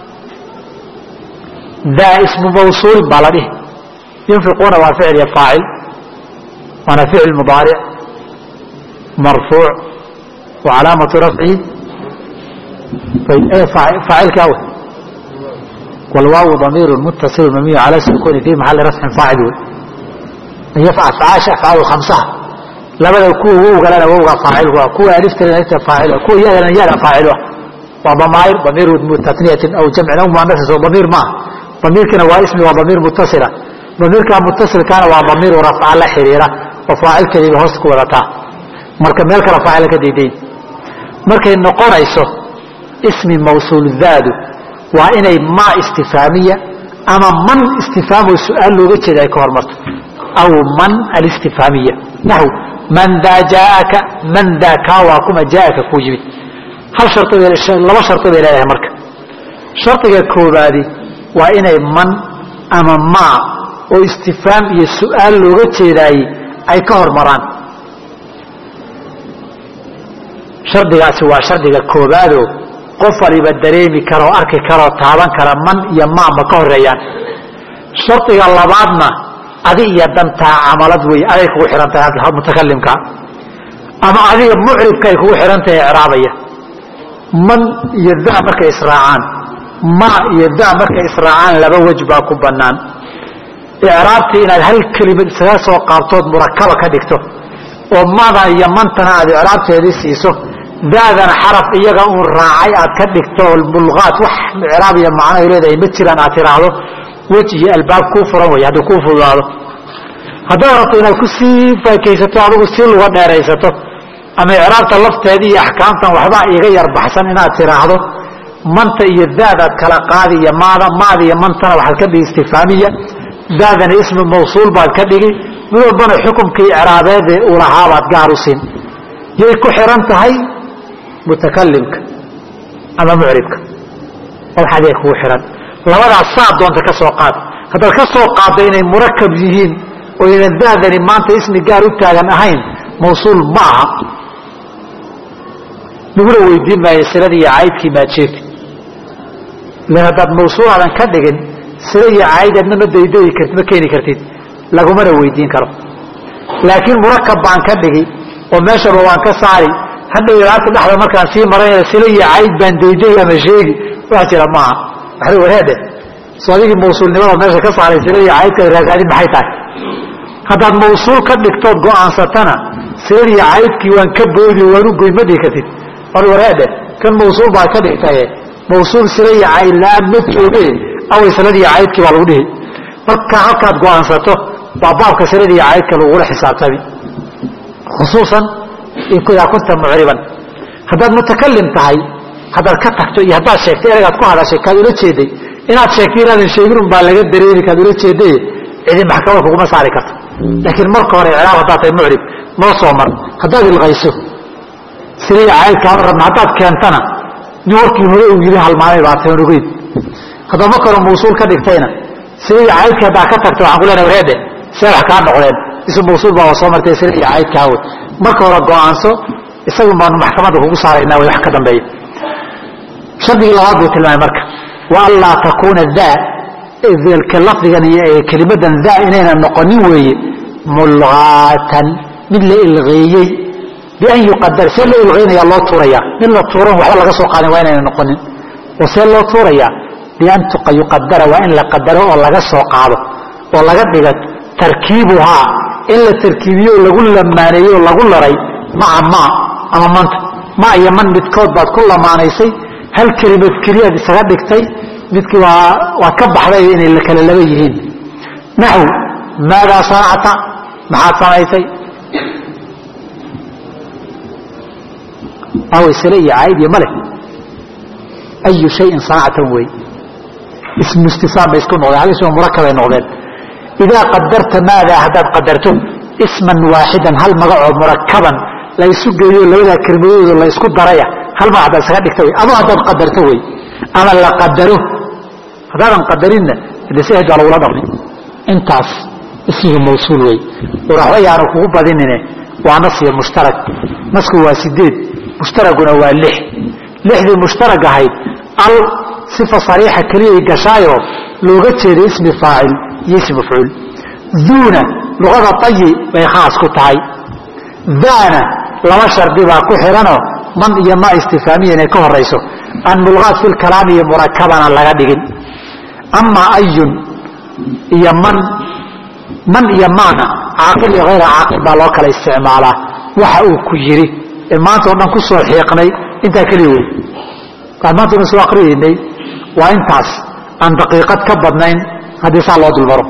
ذا اسم موصول بلده ينفقون وفعل فاعل وانا فعل مضارع مرفوع وعلامة رفعه طيب ايه فاعل كاوه والواو ضمير متصل مبني على السكون في محل رفع فاعل يفعل فعاش افعال خمسة لما يكون هو قال انا هو فاعل وكو عرفت ان فاعل كو يا يا فاعل وضمائر ضمير متثنية او جمع او مؤنث ضمير ما ضمير كان هو اسم وضمير متصلة ضمير كان متصل كان هو ضمير رفع على حريرة وفاعل كذي هوسك ورتا مركب ملك رفع لك ديدين مركب النقر يسو اسم موصول ذات وإن ما استفهامية أما من استفهام السؤال لو جت ذا كهرمت أو من الاستفهامية نحو من ذا جاءك من ذا كاواكما جاءك كوجب هل شرط لا شرط بلا مركب شرط كوبادي وإن من أما ما واستفهام السؤال لغة ذاي أي كهر مران شرط سوى شرط كوبادو قفل بالدريمي كرو أركي كرو تابان كرو من يما مكهر ريان شرط الله بعدنا أذي يدمتها عملت وي أذيك وحرمتها هذا المتكلم كا أما أذيك معرف كيك وحرمتها إعرابية من يدعى بك إسراعان ما يدعى بك إسراعان لبا وجباكم بنان إعرابتي إن هل كلمة ثلاثة وقابطات مركبة كدكتو وماذا يمنتنا هذه إعرابتي هذه سيسو ذاذا حرف إيجا أن راعي أتكدكتو البلغات وح إعرابيا معنا يريد أن يمثلان أتراضو وجهي الباب كفرا ويهدو كفر الله هذا رطينا الكسي فكيستو عدو السيل ودى ريستو أما إعرابت اللفت هذه أحكامتا وحبا يغير بحسن إنا أتراضو منطق يذادت كلاقاذي ماذا ماذا يمنطنا وحد كده استفهامية ذاذا اسم موصول بعد كده من ربنا حكم كي إعرابات ولحابات قاروسين يكو حرمت هاي متكلمك أما معربك الحد يكو حرم لوضع الصعب دون تكسوقات هذا الكسوقات بين مركب يهين وإن ذاذا ما أنت اسم قاروتا لن أهين موصول معها نقول ويدين ما يسردي عايد كما تشيك لأن هذا موصول على كدقن سردي عايد أنه ديدوي كرت مكيني كرتين لقوا مرة ويدين كرم لكن مركب عن كدقي وماشى روان كساري حتى يراد لحظة مكان فيه مرة سردي عايد بان ديدوي أما شيء وأتي معها حلو هذا soodigii mawsuulnimada meesha ka saaray silada iyo caydka raagaadin maxay tahay haddaad mawsuul ka dhigtood go-aansatana silada iyo caydkii waan ka boodi waan u goy ma dhihi kartid war wareedhe kan mawsuul baad ka dhigtaye mawsuul sila iyo cayd la-aan ma jooge away silada iyo caydkii baa lagu dhihi marka halkaad go-aansato waa baabka silada iyo caydka lagula xisaabtami khusuusan idaa kunta mucriban haddaad mutakalim tahay haddaad ka tagto iyo haddaad sheegtay eragaad ku hadashay kaad ula jeeday inaad sheegtay inaadan sheegin un baa laga dareeri kaad ula jeeday cidi maxkamad kuguma saari karto laakiin marka hore icraab haddaad tahay mucrib noo soo mar haddaad ilqayso silaya caydkaama rabna haddaad keentana nin warkii hore uu yidhi halmaamay baa tayn ogeyd haddaad marka hore mawsuul ka dhigtayna silaya caydkii haddaa ka tagta waxaan ku leenahay wareedhe see wax kaa noqdeen isu mawsuul baa soo martay silaya caydkaa wey marka hore go-aanso isagu baanu maxkamadda kugu saaraynaa way wax ka dambeeya shardigii labaad buu tilmaamay marka wa anlaa takuuna daa lafdigan iyo kelimadan daa inayna noqonin weeye mulgaatan mid la ilqeeyey bian yuqadar see loo ilqeynaya loo tuurayaa mid la tuuran waxba laga soo qaadin waa inayna noqonin oo see loo tuurayaa bian yuqadara waa in la qadaro oo laga soo qaado oo laga dhiga tarkiibuhaa in la tarkiibiyo oo lagu lamaaneeyo oo lagu laray maca ma ama manta ma iyo man midkood baad ku lamaanaysay hal kelimad keliyaad isaga dhigtay midkii waa waad ka baxday inay kala laba yihiin naxw maadaa sanacta maxaad samaysay away sile iyo cayd iyo male ayu shayin sanactan wey ismu istisaam bay isku noqdeen hal ismu murakabay noqdeen idaa qadarta maadaa haddaad qadarto isman waaxidan hal magacoo murakaban la isu geeyo labadaa kelmadooda la isku daraya hal magac haddaad isaga dhigta wey adoo haddaad qadarto wey ama la qadaro haddaadan qadarinna de si baa lagula dhaqmi intaas ismiga mawsuul wey war waxba yaanu kugu badinine waa nas iyo mushtarag nasku waa sideed mushtaraguna waa lix lixdii mushtarag ahayd al sifa sariixa keliyay gashaayo looga jeeday ismi faacil iyo ismi mafcuul duuna luqada tayi bay khaas ku tahay daana laba shardi baa ku xiranoo man iyo ma istifaamiya inay ka horayso an mulgaat fi lkalaami iyo murakabana laga dhigin ama ayun iyo man man iyo maana caaqil iyo hayra caaqil baa loo kala isticmaalaa waxa uu ku yidhi ee maanta o dhan ku soo xiiqnay intaa keliya wey waan maanta o dhan soo akriyaynay waa intaas aan daqiiqad ka badnayn haddii saa loo dulmaro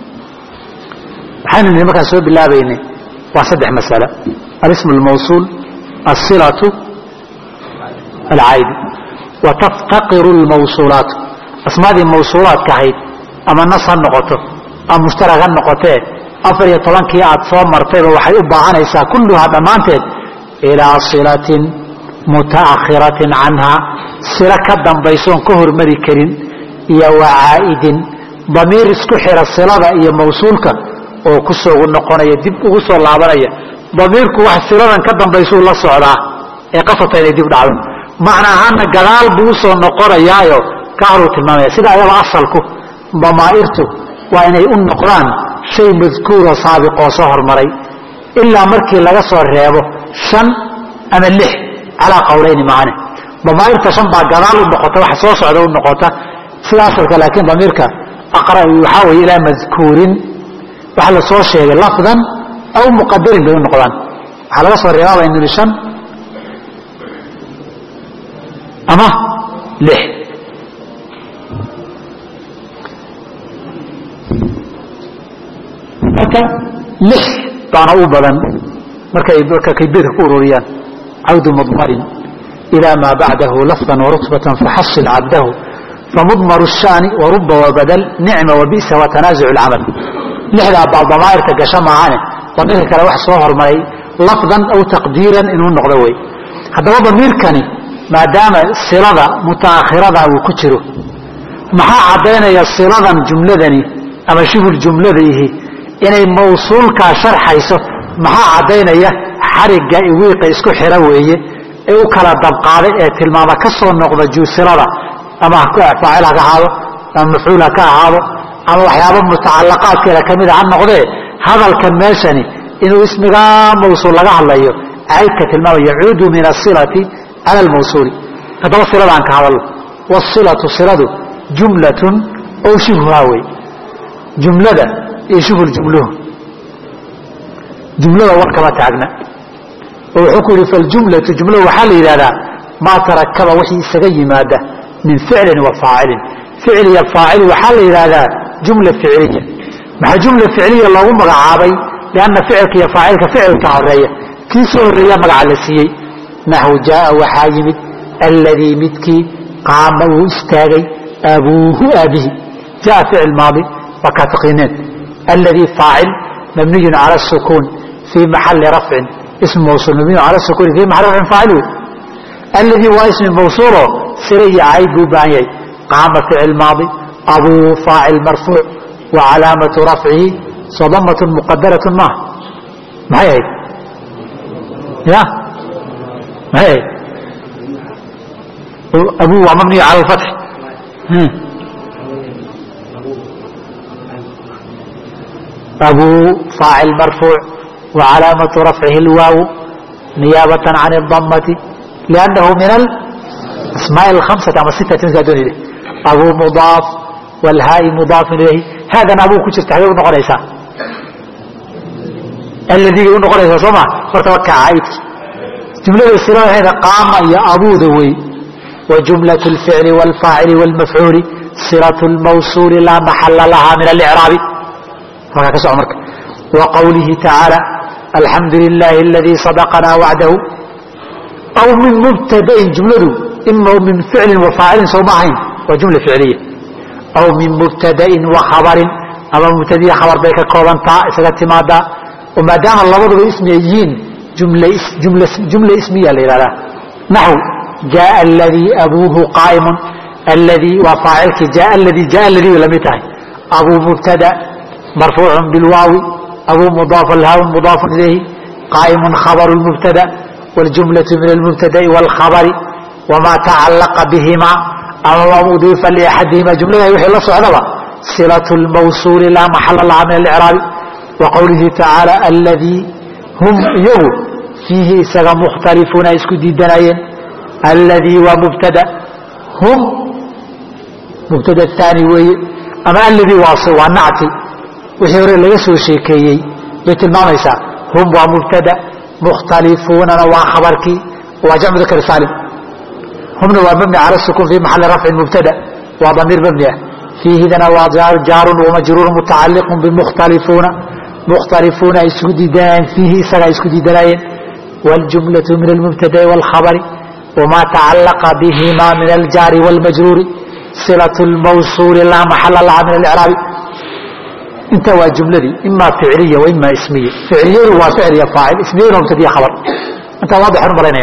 waxaynu nihi markaan soo bilaabaynay waa saddex masale alismu almawsuul alsilatu alcaydi wa taftaqiru lmawsuulaatu asmaadii mawsuulaadka ahayd ama nas ha noqoto ama mushtarag ha noqotee afar iyo tobankii aad soo martayba waxay u baahanaysaa kulluhaa dhammaanteed ilaa silatin mutaakhiratin canhaa silo ka dambaysoon ka hormari karin iyo wacaa'idin damiir isku xira silada iyo mawsuulka oo ku soo noqonaya dib ugu soo laabanaya damiirku wax siladan ka dambaysuu la socdaa ee qasata inay dib dhacdo macna ahaana gadaal buu usoo noqonayaayo ka horuu tilmaamaya sida ayaba asalku damaa'irtu waa inay u noqdaan shay madkuuroo saabiqoo soo hormaray ilaa markii laga soo reebo shan ama lix calaa qowlayni macane damaa'irta shan baa gadaal u noqota wax soo socda u noqota sida asalka laakiin damiirka aqra waxaa weeye ilaa madkuurin waxa la soo sheegay lafdan aw muqadarin bay u noqdaan waxaa laga soo reebaaba inuu shan ama lix marka lix baana u badan markay markay beedka ku ururiyaan cawdu mudmarin ilaa maa bacdahu lafdan warutbatan faxasil cabdahu famudmaru shaani waruba wabadal nicma wabisa watanaazuc lcamal lixdaa baa damaa'irka gasha maahane damiirka kale wax soo hormaray lafdan aw taqdiiran inuu noqdo wey haddaba damiirkani maadaama silada mutaakhirada uu ku jiro maxaa caddaynaya siladan jumladani ama shibul jumladiihi inay mawsuulkaa sharxayso maxaa caddaynaya xarigga wiiqa isku xira weeye ee u kala dabqaaday ee tilmaama ka soo noqda juusilada ama faacil ha ka ahaado ama mafcuul ha ka ahaado ama waxyaaba mutacalaqaadkeeda ka mida ha noqdee hadalkan meeshani inuu ismigaa mawsuul laga hadlayo caydka tilmaama yacuudu min asilati cala almawsuuli haddaba siladaan ka hadalno wasilatu siladu jumlatun أو شبهها وي جملة يشبه الجمله جملة وركبة تعقنا وحكول فالجملة جملة وحال إلى لا ما تركب وحي سغي مادة من فعل وفاعل فعل يفاعل وحال إلى لا جملة فعلية مع جملة فعلية اللهم عابي لأن فعلك يفاعلك فعل كعرية كيسو الرياء مقع لسيي نحو جاء وحايمت الذي متكي قام واستاغي أبوه أبيه جاء فعل ماضي وكاتقينين الذي فاعل مبني على السكون في محل رفع اسم موصول مبني على السكون في محل رفع فاعله الذي هو اسم موصول سري عيب بانيي قام فعل ماضي أبو فاعل مرفوع وعلامة رفعه صدمة مقدرة ما ما هي يا ما هي أبو مبني على الفتح أبو فاعل مرفوع وعلامة رفعه الواو نيابة عن الضمة لأنه من الأسماء الخمسة أما ستة تنزادون إليه أبو مضاف والهاء مضاف إليه هذا أبو كتير تحبيب نقول إيسا الذي يقول نقول إيسا سمع فتوكع عايتك جملة السلام هنا قام يا أبو ذوي وجملة الفعل والفاعل والمفعول صلة الموصول لا محل لها من الإعراب وقوله تعالى الحمد لله الذي صدقنا وعده أو من مبتدأ جملته إما من فعل وفاعل سومعين وجملة فعلية أو من مبتدأ وخبر أما مبتدأ خبر بيك كولنتا إسكت ماذا وما دام الله وضع اسميين جملة, جملة, جملة اسمية للا نحو جاء الذي أبوه قائم الذي وفاعلك جاء الذي جاء الذي ولم يتعي أبو مبتدأ مرفوع بالواو أبو مضاف الهاو مضاف إليه قائم خبر المبتدأ والجملة من المبتدأ والخبر وما تعلق بهما أو مضيفا لأحدهما جملة يوحي الله سبحانه صلة الموصول لا محل لها من الإعراب وقوله تعالى الذي هم يو فيه سغى مختلفون اسكو ديدنايين الذي ومبتدأ هم مبتدأ الثاني وي أما الذي واصل ونعتي وحيور اللي يسوي شيكيي بيت المعنيسة هم ومبتدأ مختلفون وخبرك وجمع ذكر سالم هم ومبني على السكون في محل رفع المبتدأ وضمير مبنية فيه ذنا وجار جار ومجرور متعلق بمختلفون مختلفون اسكدي دان فيه سرى اسكدي دلاين والجملة من المبتدأ والخبر وما تعلق بهما من الجار والمجرور صلة الموصول لا محل لها من الإعراب انت وجملة إما فعلية وإما اسمية فعلية وفعل يفاعل اسمية ومبتدأ خبر انت واضح رمضانية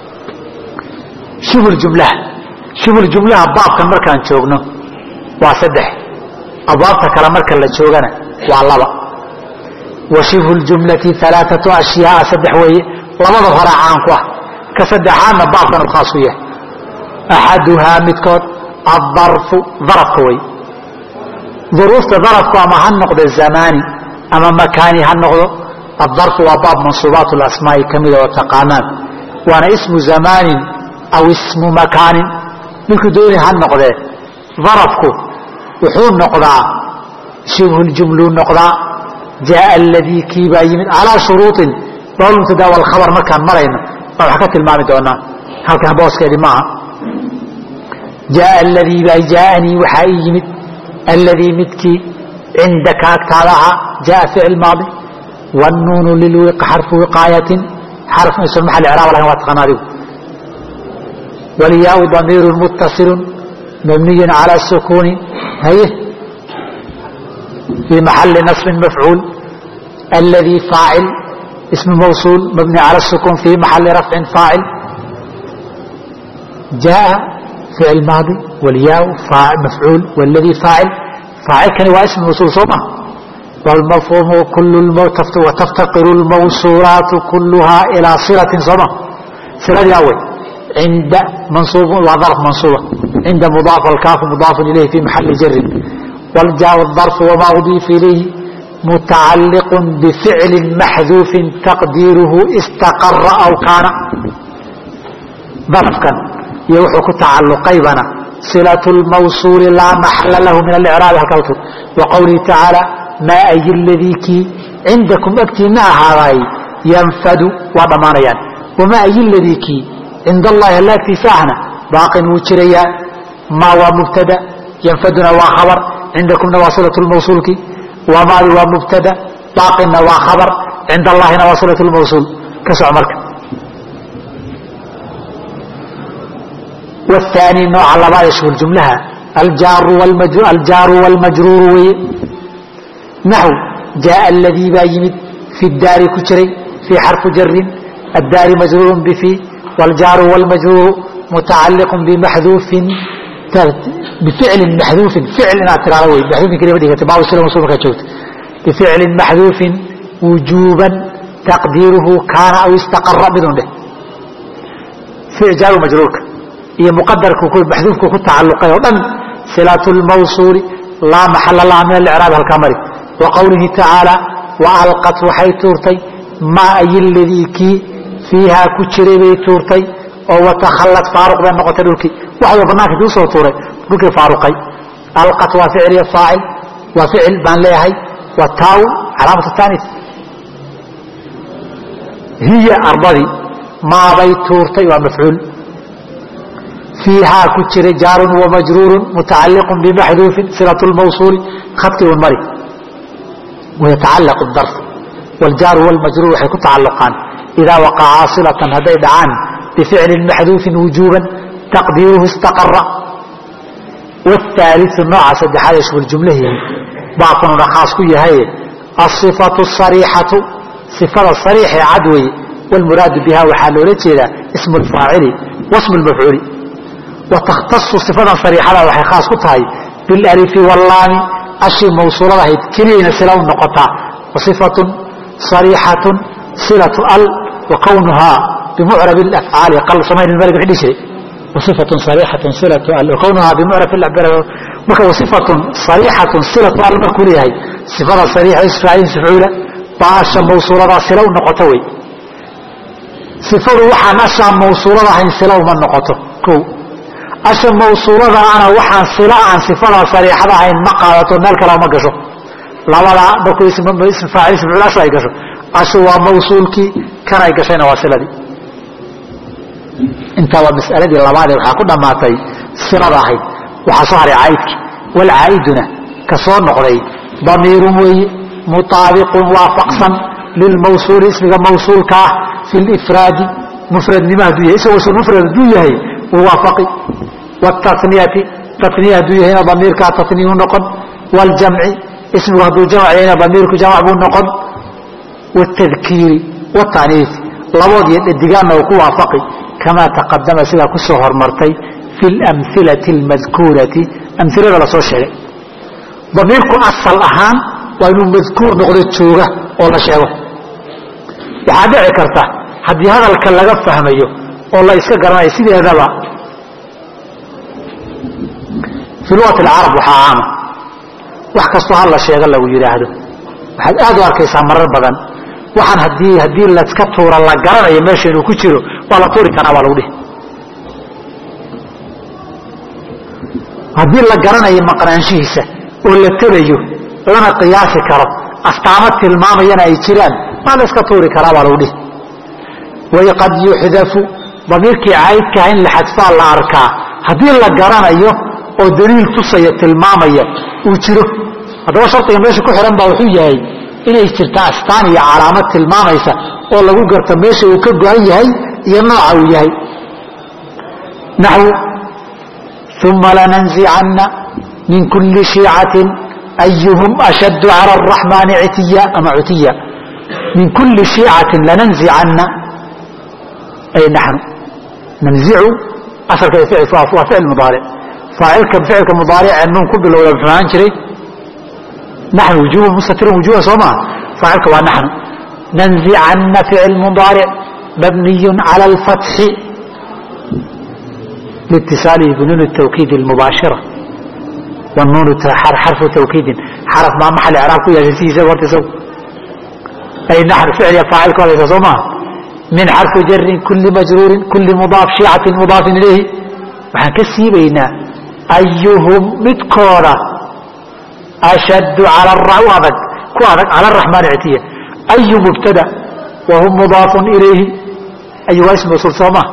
شوف الجملة شوف الجملة باب كان مركان شوقنا واسدح أبوابك كلام مركان لتشوقنا والله وشوف الجملة ثلاثة أشياء سدح وهي لما ظهر عنك كسدحان باب كان الخاصية أحدها متكوت الظرف ظرف قوي ظروف ظرف أما هالنقد الزماني أما مكاني هالنقد الظرف وباب منصوبات الأسماء كمية وتقانات وأنا اسم زمان أو اسم مكان لك دوني هالنقد ظرفك وحون نقضى شبه الجمل نقضى جاء الذي كيبا يمن على شروط دول متداول الخبر مكان مرين أو حكت المعنى دونا هل كان بوس كذي معه جاء الذي جاءني وحي يمد الذي متكي عندك أكتالها جاء فعل ماضي والنون للوق حرف وقاية حرف اسم محل إعراب لها واتقناده والياء ضمير متصل مبني على السكون هي في محل نصب مفعول الذي فاعل اسم موصول مبني على السكون في محل رفع فاعل جاء فعل ماضي والياء فاعل مفعول والذي فاعل فاعل كان هو اسم موصول صوما والمفهوم كل الموت وتفتقر الموصولات كلها إلى صلة صوما صلة الأول عند منصوب وظرف منصوبة عند مضاف الكاف مضاف إليه في محل جر والجاء الظرف وما أضيف إليه متعلق بفعل محذوف تقديره استقر أو كان ظرف كان يوحك تعلقي بنا صلة الموصول لا محل له من الإعراب هكذا وقوله تعالى ما أي الذي كي عندكم أكتنا هذا ينفد وضمانيان وما أي الذي كي عند الله لا اكتساهنا باق وشريا ما هو مبتدا ينفدنا وخبر عندكم نواصلة الموصول كي وما هو مبتدا باقنا وخبر عند الله نواصلة الموصول كسو عمرك والثاني نوع على بعض يشمل جملها الجار والمجرور الجار والمجرور نحو جاء الذي بايمد في الدار كشري في حرف جر الدار مجرور بفي والجار والمجرور متعلق بمحذوف بفعل محذوف فعل اعتراضي محذوف كده بدي كتبه وسلم وصول كجوت بفعل محذوف وجوبا تقديره كان او استقر بدون ده فعل جار ومجرور هي مقدر كل محذوف كل تعلق ودن صلة الموصول لا محل لها من الإعراب الكامري وقوله تعالى وألقت وحي تورتي ما أي الذي كي فيها كتشري بي تورتي وتخلت فاروق بين نقطة دولكي وحي بناك دوسو توري دولكي فاروقي ألقت وفعل فاعل وفعل بان ليهي والتاو علامة الثانية هي أربضي ما بي تورتي ومفعول فيها كتر جار ومجرور متعلق بمحذوف صلة الموصول خط والمري ويتعلق الظرف والجار والمجرور حيكون تعلقان إذا وقع صلة هذا دعان بفعل محذوف وجوبا تقديره استقر والثالث النوع سدحا يشمل الجملة باطن خاص كي هي الصفة الصريحة صفة الصريحة عدوي والمراد بها وحالولتها اسم الفاعل واسم المفعول وتختص صفة صريحة وحي خاص كتهي بالألف واللام أشي موصولة هي كلين سلو النقطة وصفة صريحة صلة ال وكونها بمعرب الأفعال قل سمين الملك بحدي شيء وصفة صريحة صلة ال وكونها بمعرب الأفعال وصفة صريحة صلة ال مركولية هي صفة صريحة إسرائيل سفعولة باشا موصولة سلو النقطة صفة وحا نشا موصولة هي سلو من النقطة كو أشى موصولة أنا وحن صلاة عن صفة صريحة عين مقالة مالك لا مقشو لا ولا بكو اسم اسم فاعل اسم فاعل لا يقشو أشى موصولك كان يقشين واصلة دي انت ومسألة دي الله بعد وحاكونا ما تي صلاة هاي وحصار عايدك والعايدنا كصور نقري ضمير مطابق وافقصا للموصول اسمه موصول كاه في الإفراد مفرد لما دويه اسمه مفرد دويه ووافقي والتثنية تثنية دويه هنا ضمير كتثنيه النقد والجمع اسمه هدو جمع هنا ضمير كجمع بو النقد والتذكير والتعنيف لابد الدقام وكوافقي كما تقدم سيدا كسوهر مرتي في الأمثلة المذكورة أمثلة لا سو شيء ضميرك أصل أهان وإنه مذكور نقد تشوغه ولا شيء وحدا عكرته حد هذا الكلام فهميه والله يسكر يسير هذا لا في لغة العرب وحامة وحكستها الله شيء قال له يراهده وحد هذا أركيس مرة بدن وحن هدي هدي اللي تكتور الله قرر يمشي إنه كتيره ولا طوري كان أولوده هدي اللي قرر يمقرن شيء ولا تريه لنا قياس كرب استعمت المام ينا يتيران ما لسكتوري كان أولوده وقد يحذف ضميرك عايد كاين لحدفاء الأركاء هدي اللي قرر أيه ودليل تصية المامية وتشيره هذا هو شرط يمشي كحرم بوحية هي إن يشترطها استانية علامات الماميسة والله قرط ماشي وكبه هي ينوعه هي نحو ثم لننزعن من كل شيعة أيهم أشد على الرحمن عتيا أم عتيا من كل شيعة لننزعن أي نحن ننزع أصل كيف فعل فعل مضارع فاعلك بفعلك مضارع النون كل لو لبنان شري نحن وجوه مستتر وجوه صوما فاعلك ونحن ننزعن فعل مضارع مبني على الفتح لاتصاله بنون التوكيد المباشرة والنون حرف توكيد حرف ما محل إعراب يا جنسي ورتسو أي نحن فعل فاعلك ولا صوما من حرف جر كل مجرور كل مضاف شيعة مضاف إليه وحن كسي بينا أيهم متكورة أشد على الرعوة على الرحمن عتية أي مبتدأ وهم مضاف إليه أي اسم وصول صومه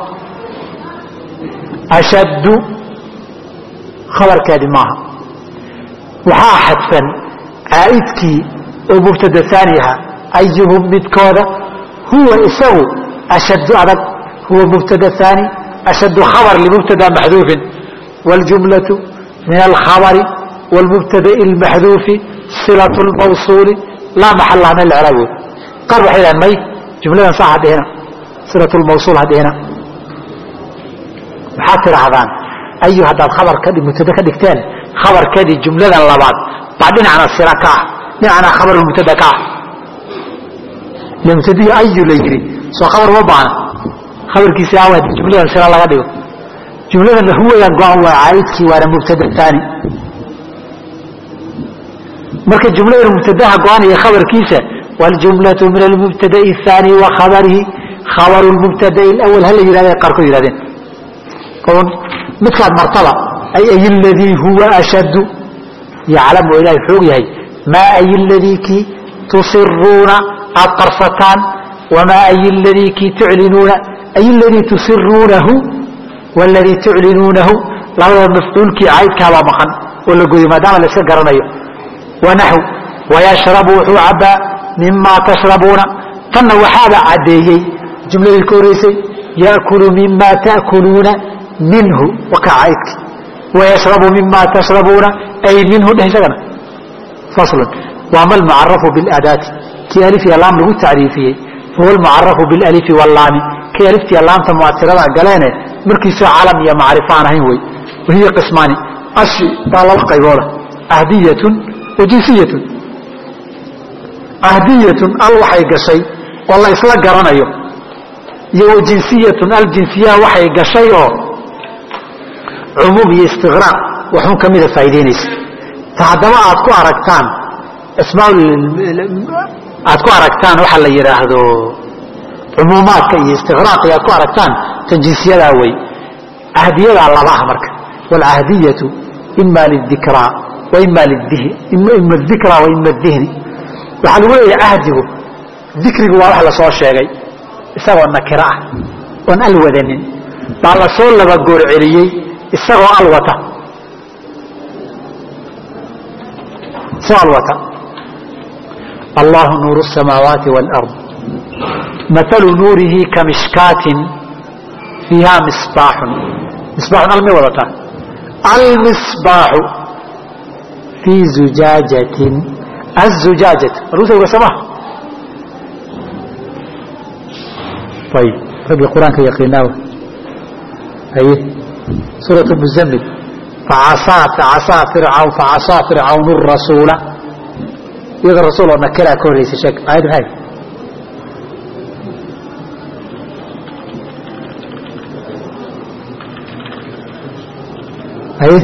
أشد خبر كاد معها وحا حدفا عائدك ومبتدأ ثانيها أيهم متكورة هو اسمه أشد عدد هو مبتدأ ثاني أشد خبر لمبتدأ محذوف والجملة من الخبر والمبتدأ المحذوف صلة الموصول لا محل من الإعراب قال وحيدا مي جملة صح هذه هنا صلة الموصول هذه هنا محاكر عضان أي هذا الخبر كذي مبتدأ كدكتان خبر كذي جملة لبعض بعدين عن السراكة عن خبر المبتدأ كا المبتدأ أي ليجري سو خبر وضعنا خبر كيسي عواد جملة سرا الله غديو جملة اللي هو يقع هو عايد كي وانا مبتدأ ثاني مركز الجملة المبتدأ قواني هي خبر كيسة والجملة من المبتدأ الثاني وخبره خبر المبتدأ الأول هل يرادين قاركو يرادين قول مثل مرتبة أي أي الذي هو أشد يعلم إلى الحوغي ما أي الذي كي تصرون الطرفتان وما أي الذي كي تعلنون أي الذي تصرونه والذي تعلنونه لو مفعول كي عايد كهذا مخن ولا قوي ما دام لسه قرنيه ونحو ويشرب عبا مما تشربون تنوى هذا عديي جملة الكوريسي يأكل مما تأكلون منه وكعايدك ويشرب مما تشربون أي منه ده سجنا فصل وما المعرف بالأداة كي ألف يلام له تعريفيه هو المعرف بالألف واللام كي ألف يلام تمؤثرة قلانه مركز عالم يا معرفان هاي وهي قسمان أشي قال القيبولة أهدية وجنسية أهدية الوحي قشي والله إصلاح قرانا يو يو جنسية الجنسية وحي قشي عمومي استغراق وحن كميدة فايدينيس تعدما أتكو أركتان اسمعوا أتكو أركتان وحل يراهدو عمومات كي استغراق أتكو أركتان تنجنسية داوي أهدية على الله أحمرك والأهدية إما للذكرى وإما للذهن إما الذكرى وإما الذهن وحلوه عهده ذكره واضح لصوى الشيء إساوى النكراء وأن ألوذن بعد صول لبقور عليي إساوى ألوته سوى ألوته الله نور السماوات والأرض مثل نوره كمشكاة فيها مصباح مصباح المولته المصباح في زجاجة الزجاجة الرسل وسماه طيب ربي القرآن كي يقيناه أيه سورة المزمل فعصى فعصى فرعون فعصى فرعون الرسول يقول الرسول ونكرها كوريس شك آية هاي أيه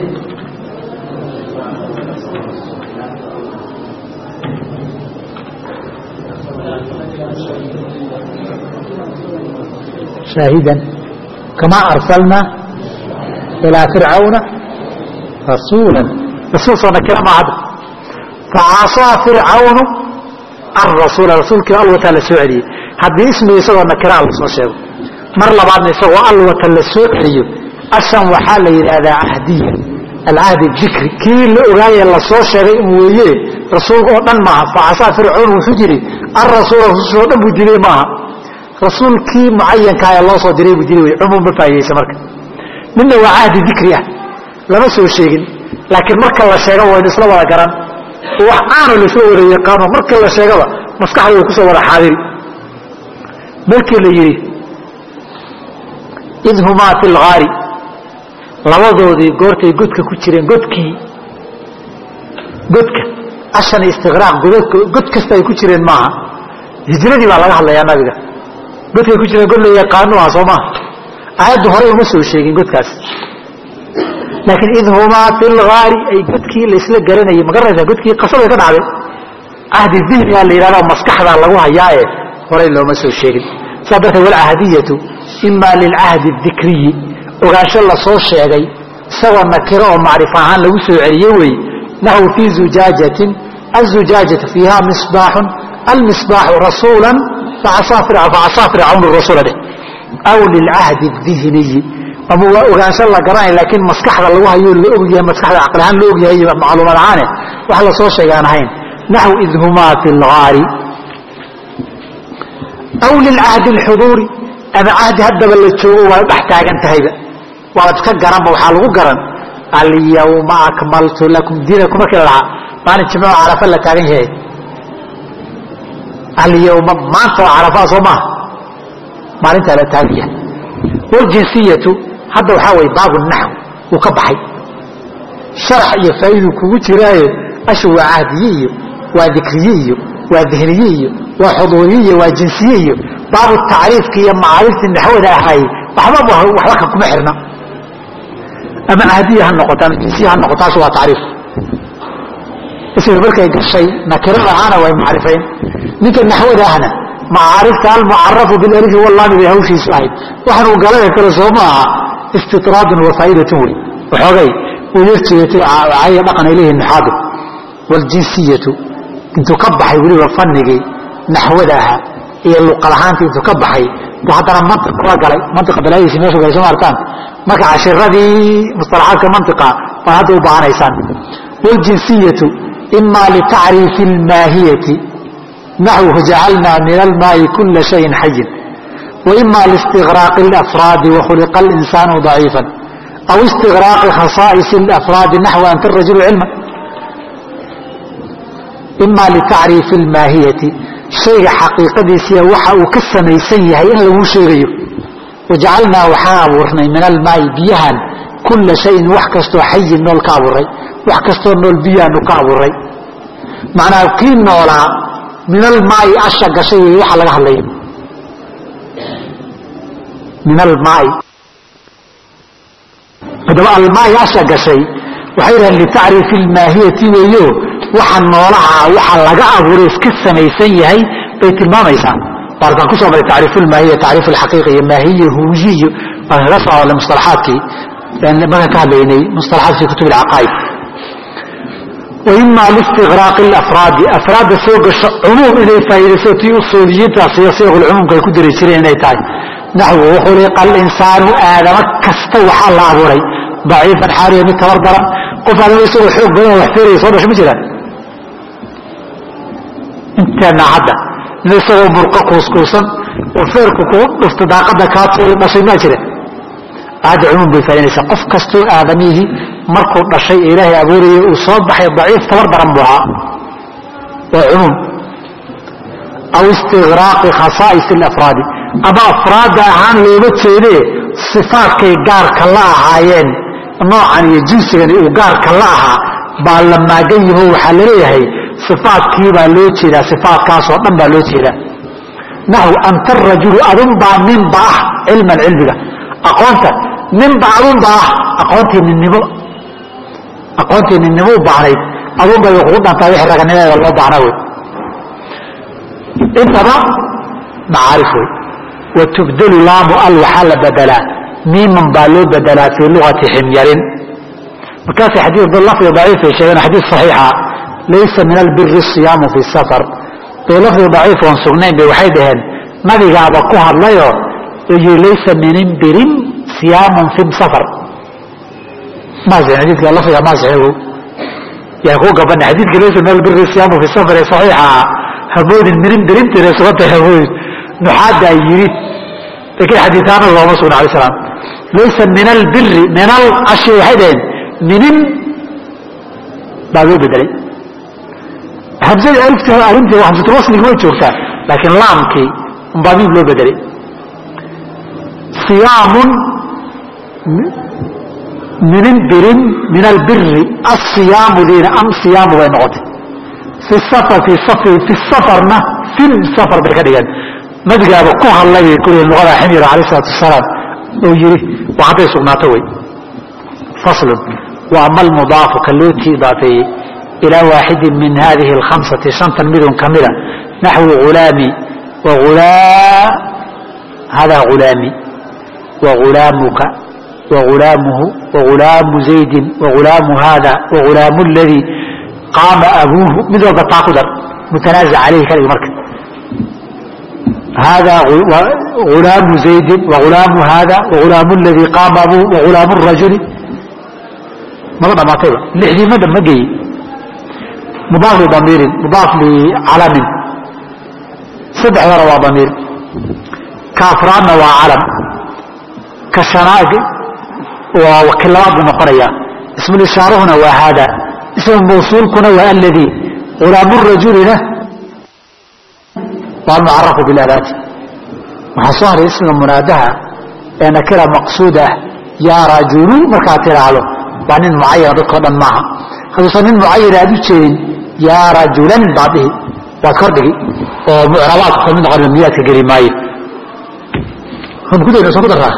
شاهدا كما أرسلنا إلى فرعون رسولا رسول صلى الله عليه وسلم فعصى فرعون الرسول الرسول كألوة لسعري هذا اسمه يسوى نكراء الله مر لبعضنا يسوى ألوة لسعري أسن وحال هذا عهدية العهد الذكري كي لأغاية الله شريء ويه رسول قرآن معه فعصى فرعون وفجري الرسول رسول أبو جري معه رسول كي معين كاي الله صو دري بدري عموم بفايس marka midna waa aadi dhikriya lama soo sheegin laakiin marka la sheego waa isla wada garan wax aan la soo wariyay qaano marka la sheegaba maskaxda ku soo wada xaadir markii la yiri idhuma fil ghari labadoodii goortay godka ku jireen godkii godka ashan istighraaq godka god kasta ay ku jireen maaha hijradii baa laga hadlayaa nabiga godkay ku jireen god la yaqaano ah Soomaa aayadu hore uma soo sheegin godkaas laakiin idhuma fil ghari ay godkii la isla garanayay magaraysa godkii qasabay ka dhacday ahdi dhihni la yiraahdo maskaxda lagu hayaaye hore looma soo sheegin sababta wal ahdiyatu imma lil ahdi dhikri ogaasho la soo sheegay سوى نكرة ومعرفة عن لو سعريوي له في زجاجة الزجاجة فيها مصباح المصباح رسولا فعصافر فعصافر عون الرسول ده أو للعهد الذهني وكان شاء الله قرأي لكن مسكح الله يقول لأبقى مسكح عقلها لأبقى هي معلومة عنه وحلا صور شيئان هين نحو إذ هما في الغار أو للعهد الحضوري أنا عهد هذا بالتشوه وأحتاج أنت هيدا وأتكرر وحاله قرن اليوم أكملت لكم دينكم كلا ما نجمع عرفة لا تاريخ هي اليوم ما أنت عرفة صما ما أنت لا تاريخ والجنسية هذا وحاول باب النحو وكبحي شرح يفعل كوتراي أشوى عهدية وذكرية وذهنية وحضورية وجنسية باب التعريف كي معرفة النحو ده هاي وحبابها وحبابكم محرنا أما عهدية هالنقطة الجنسية هالنقطة شو تعريف بس يقولك الشيء نكرر عنا ومعرفين نك النحو ده هنا معارف المعرف بالألف والله بهوش إسرائيل وحنا وقالنا كل صوما استطراد وفائدة وحقي ويرتي عاية بقنا إليه النحاضر والجنسية انتو كبحي يقولي وفنقي نحو داها إيه اللقاء لحان انتو كبحي وحتى منطق راقلي منطقة بلاي سميشو قال سمع ارتان مكا عشر دي مصطلحات كمنطقة وهذا وبعنا إيسان والجنسية إما لتعريف الماهية نحو جعلنا من الماء كل شيء حي وإما لاستغراق الأفراد وخلق الإنسان ضعيفا أو استغراق خصائص الأفراد نحو أنت الرجل علما إما لتعريف الماهية شيء حقيقة سيوحى وكسم يسيه إن له شيء وجعلنا وحاورنا من الماء بيها كل شيء وحكستو حي نول كاوري وحكستو نول بيها نكاوري معناه كين نولا من الماء أشق شيء وحا لغا هلي من الماء فدواء الماء أشق شيء وحيرا لتعريف الماهية ويو وحا نولها وحا لغا أبوريس كسا ميسيه بيت الماميسا باركان كسا من تعريف الماهية تعريف الحقيقية ماهية هوجية وانا رفع على مصطلحاتي لأن ما كان بيني مصطلحات في كتب العقائد وإما لاستغراق الأفراد أفراد سوق عموم إذا فايدة سوتي أصولية سيصيغ العموم كي كدر يشيرين إيتاي نحو خلق الإنسان آدم كستوحى الله أبوري ضعيفا حاريا متوردرا قف على يسوع حب بينه وحفيره يصور شو مجرى انت نعدا يسوع مرقق وسكوسا وفيرك افتداق دكاتور ماشي ما جرى هذا عموم بفاينيسا قف كستو آدميه مركو الشيء إلهي أبوري وصبح ضعيف توردرا بها وعموم أو استغراق خصائص الأفراد أبا أفراد عن لوبت سيدي صفات كي قار كالله عاين نوعا يجنسيا وقار كالله بل لما جيه وحلريه صفات كيبا لوتشيدا صفات كاسو نمبا لوتشيدا نحو أنت الرجل أرنبا منبا علما العلم أقوانت منبا أرنبا أقوانت من النمو أقوانت من النمو بعريد أرنبا يقولون أن تاريخ رغنية الله بعناوي انتبا معارفه وتبدل لام الوحال بدلا ميم بالو بدلا في لغة حمير وكافي حديث باللفظ ضعيف شيئا حديث صحيحة ليس من البر الصيام في السفر بلفظ ضعيف وانسقنين بوحيدهن ما بيقع بقوها الله يجي ليس من بر صيام في السفر ما زين حديث قال لفظ ما زين يقول قبل حديث ليس من البر الصيام في السفر صحيحة هبود من برين ترى صوته هبود نحاد يريد لكن حديثان الله صلى الله عليه وسلم ليس من البر من الأشياء واحدين من بعضه بدري همزة ألفتها أرمتها وهمزة الوصل يقول شوكتا لكن لامكي مبابي بلو بدري صيام من البر من البر الصيام دين أم صيام وينغط في السفر في السفر في السفرنا في السفر بالكديان ما تجاب كوها الله يقول اللغة حمير عليه الصلاة والسلام ويجري وعطي سقناته فصل وأما المضاف كاللوتي ضافي إلى واحد من هذه الخمسة شنطا مدن كاملة نحو غلامي وغلا هذا غلامي وغلامك وغلامه وغلام زيد وغلام هذا وغلام الذي قام أبوه من ذلك التعقدر متنازع عليه كلمة مركز هذا غلام زيد وغلام هذا وغلام الذي قام أبوه وغلام الرجل ما قد ما تبع لحدي مدى مجي مضاف لضمير مضاف لعلم سبع يروى ضمير كافران وعلم كالشناق وكلمات بمقرية اسم الإشارة هنا وهذا اسم الموصول كنا والذي غلام الرجل له والمعرف بالآلات وحصار اسم المنادها أن كلا مقصودة يا رجل مركاتل على وعنين معين ذكرا معها خصوصا من معين هذا الشيء يا رجلا بعده وكرده ومعربات من غير الميات الجريماية هم كده ينسوا كده الراح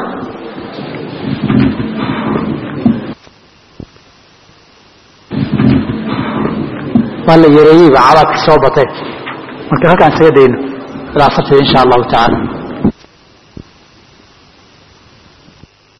والله يريد عرض صوبته مركز كان سيدين لا صفه إن شاء الله تعالى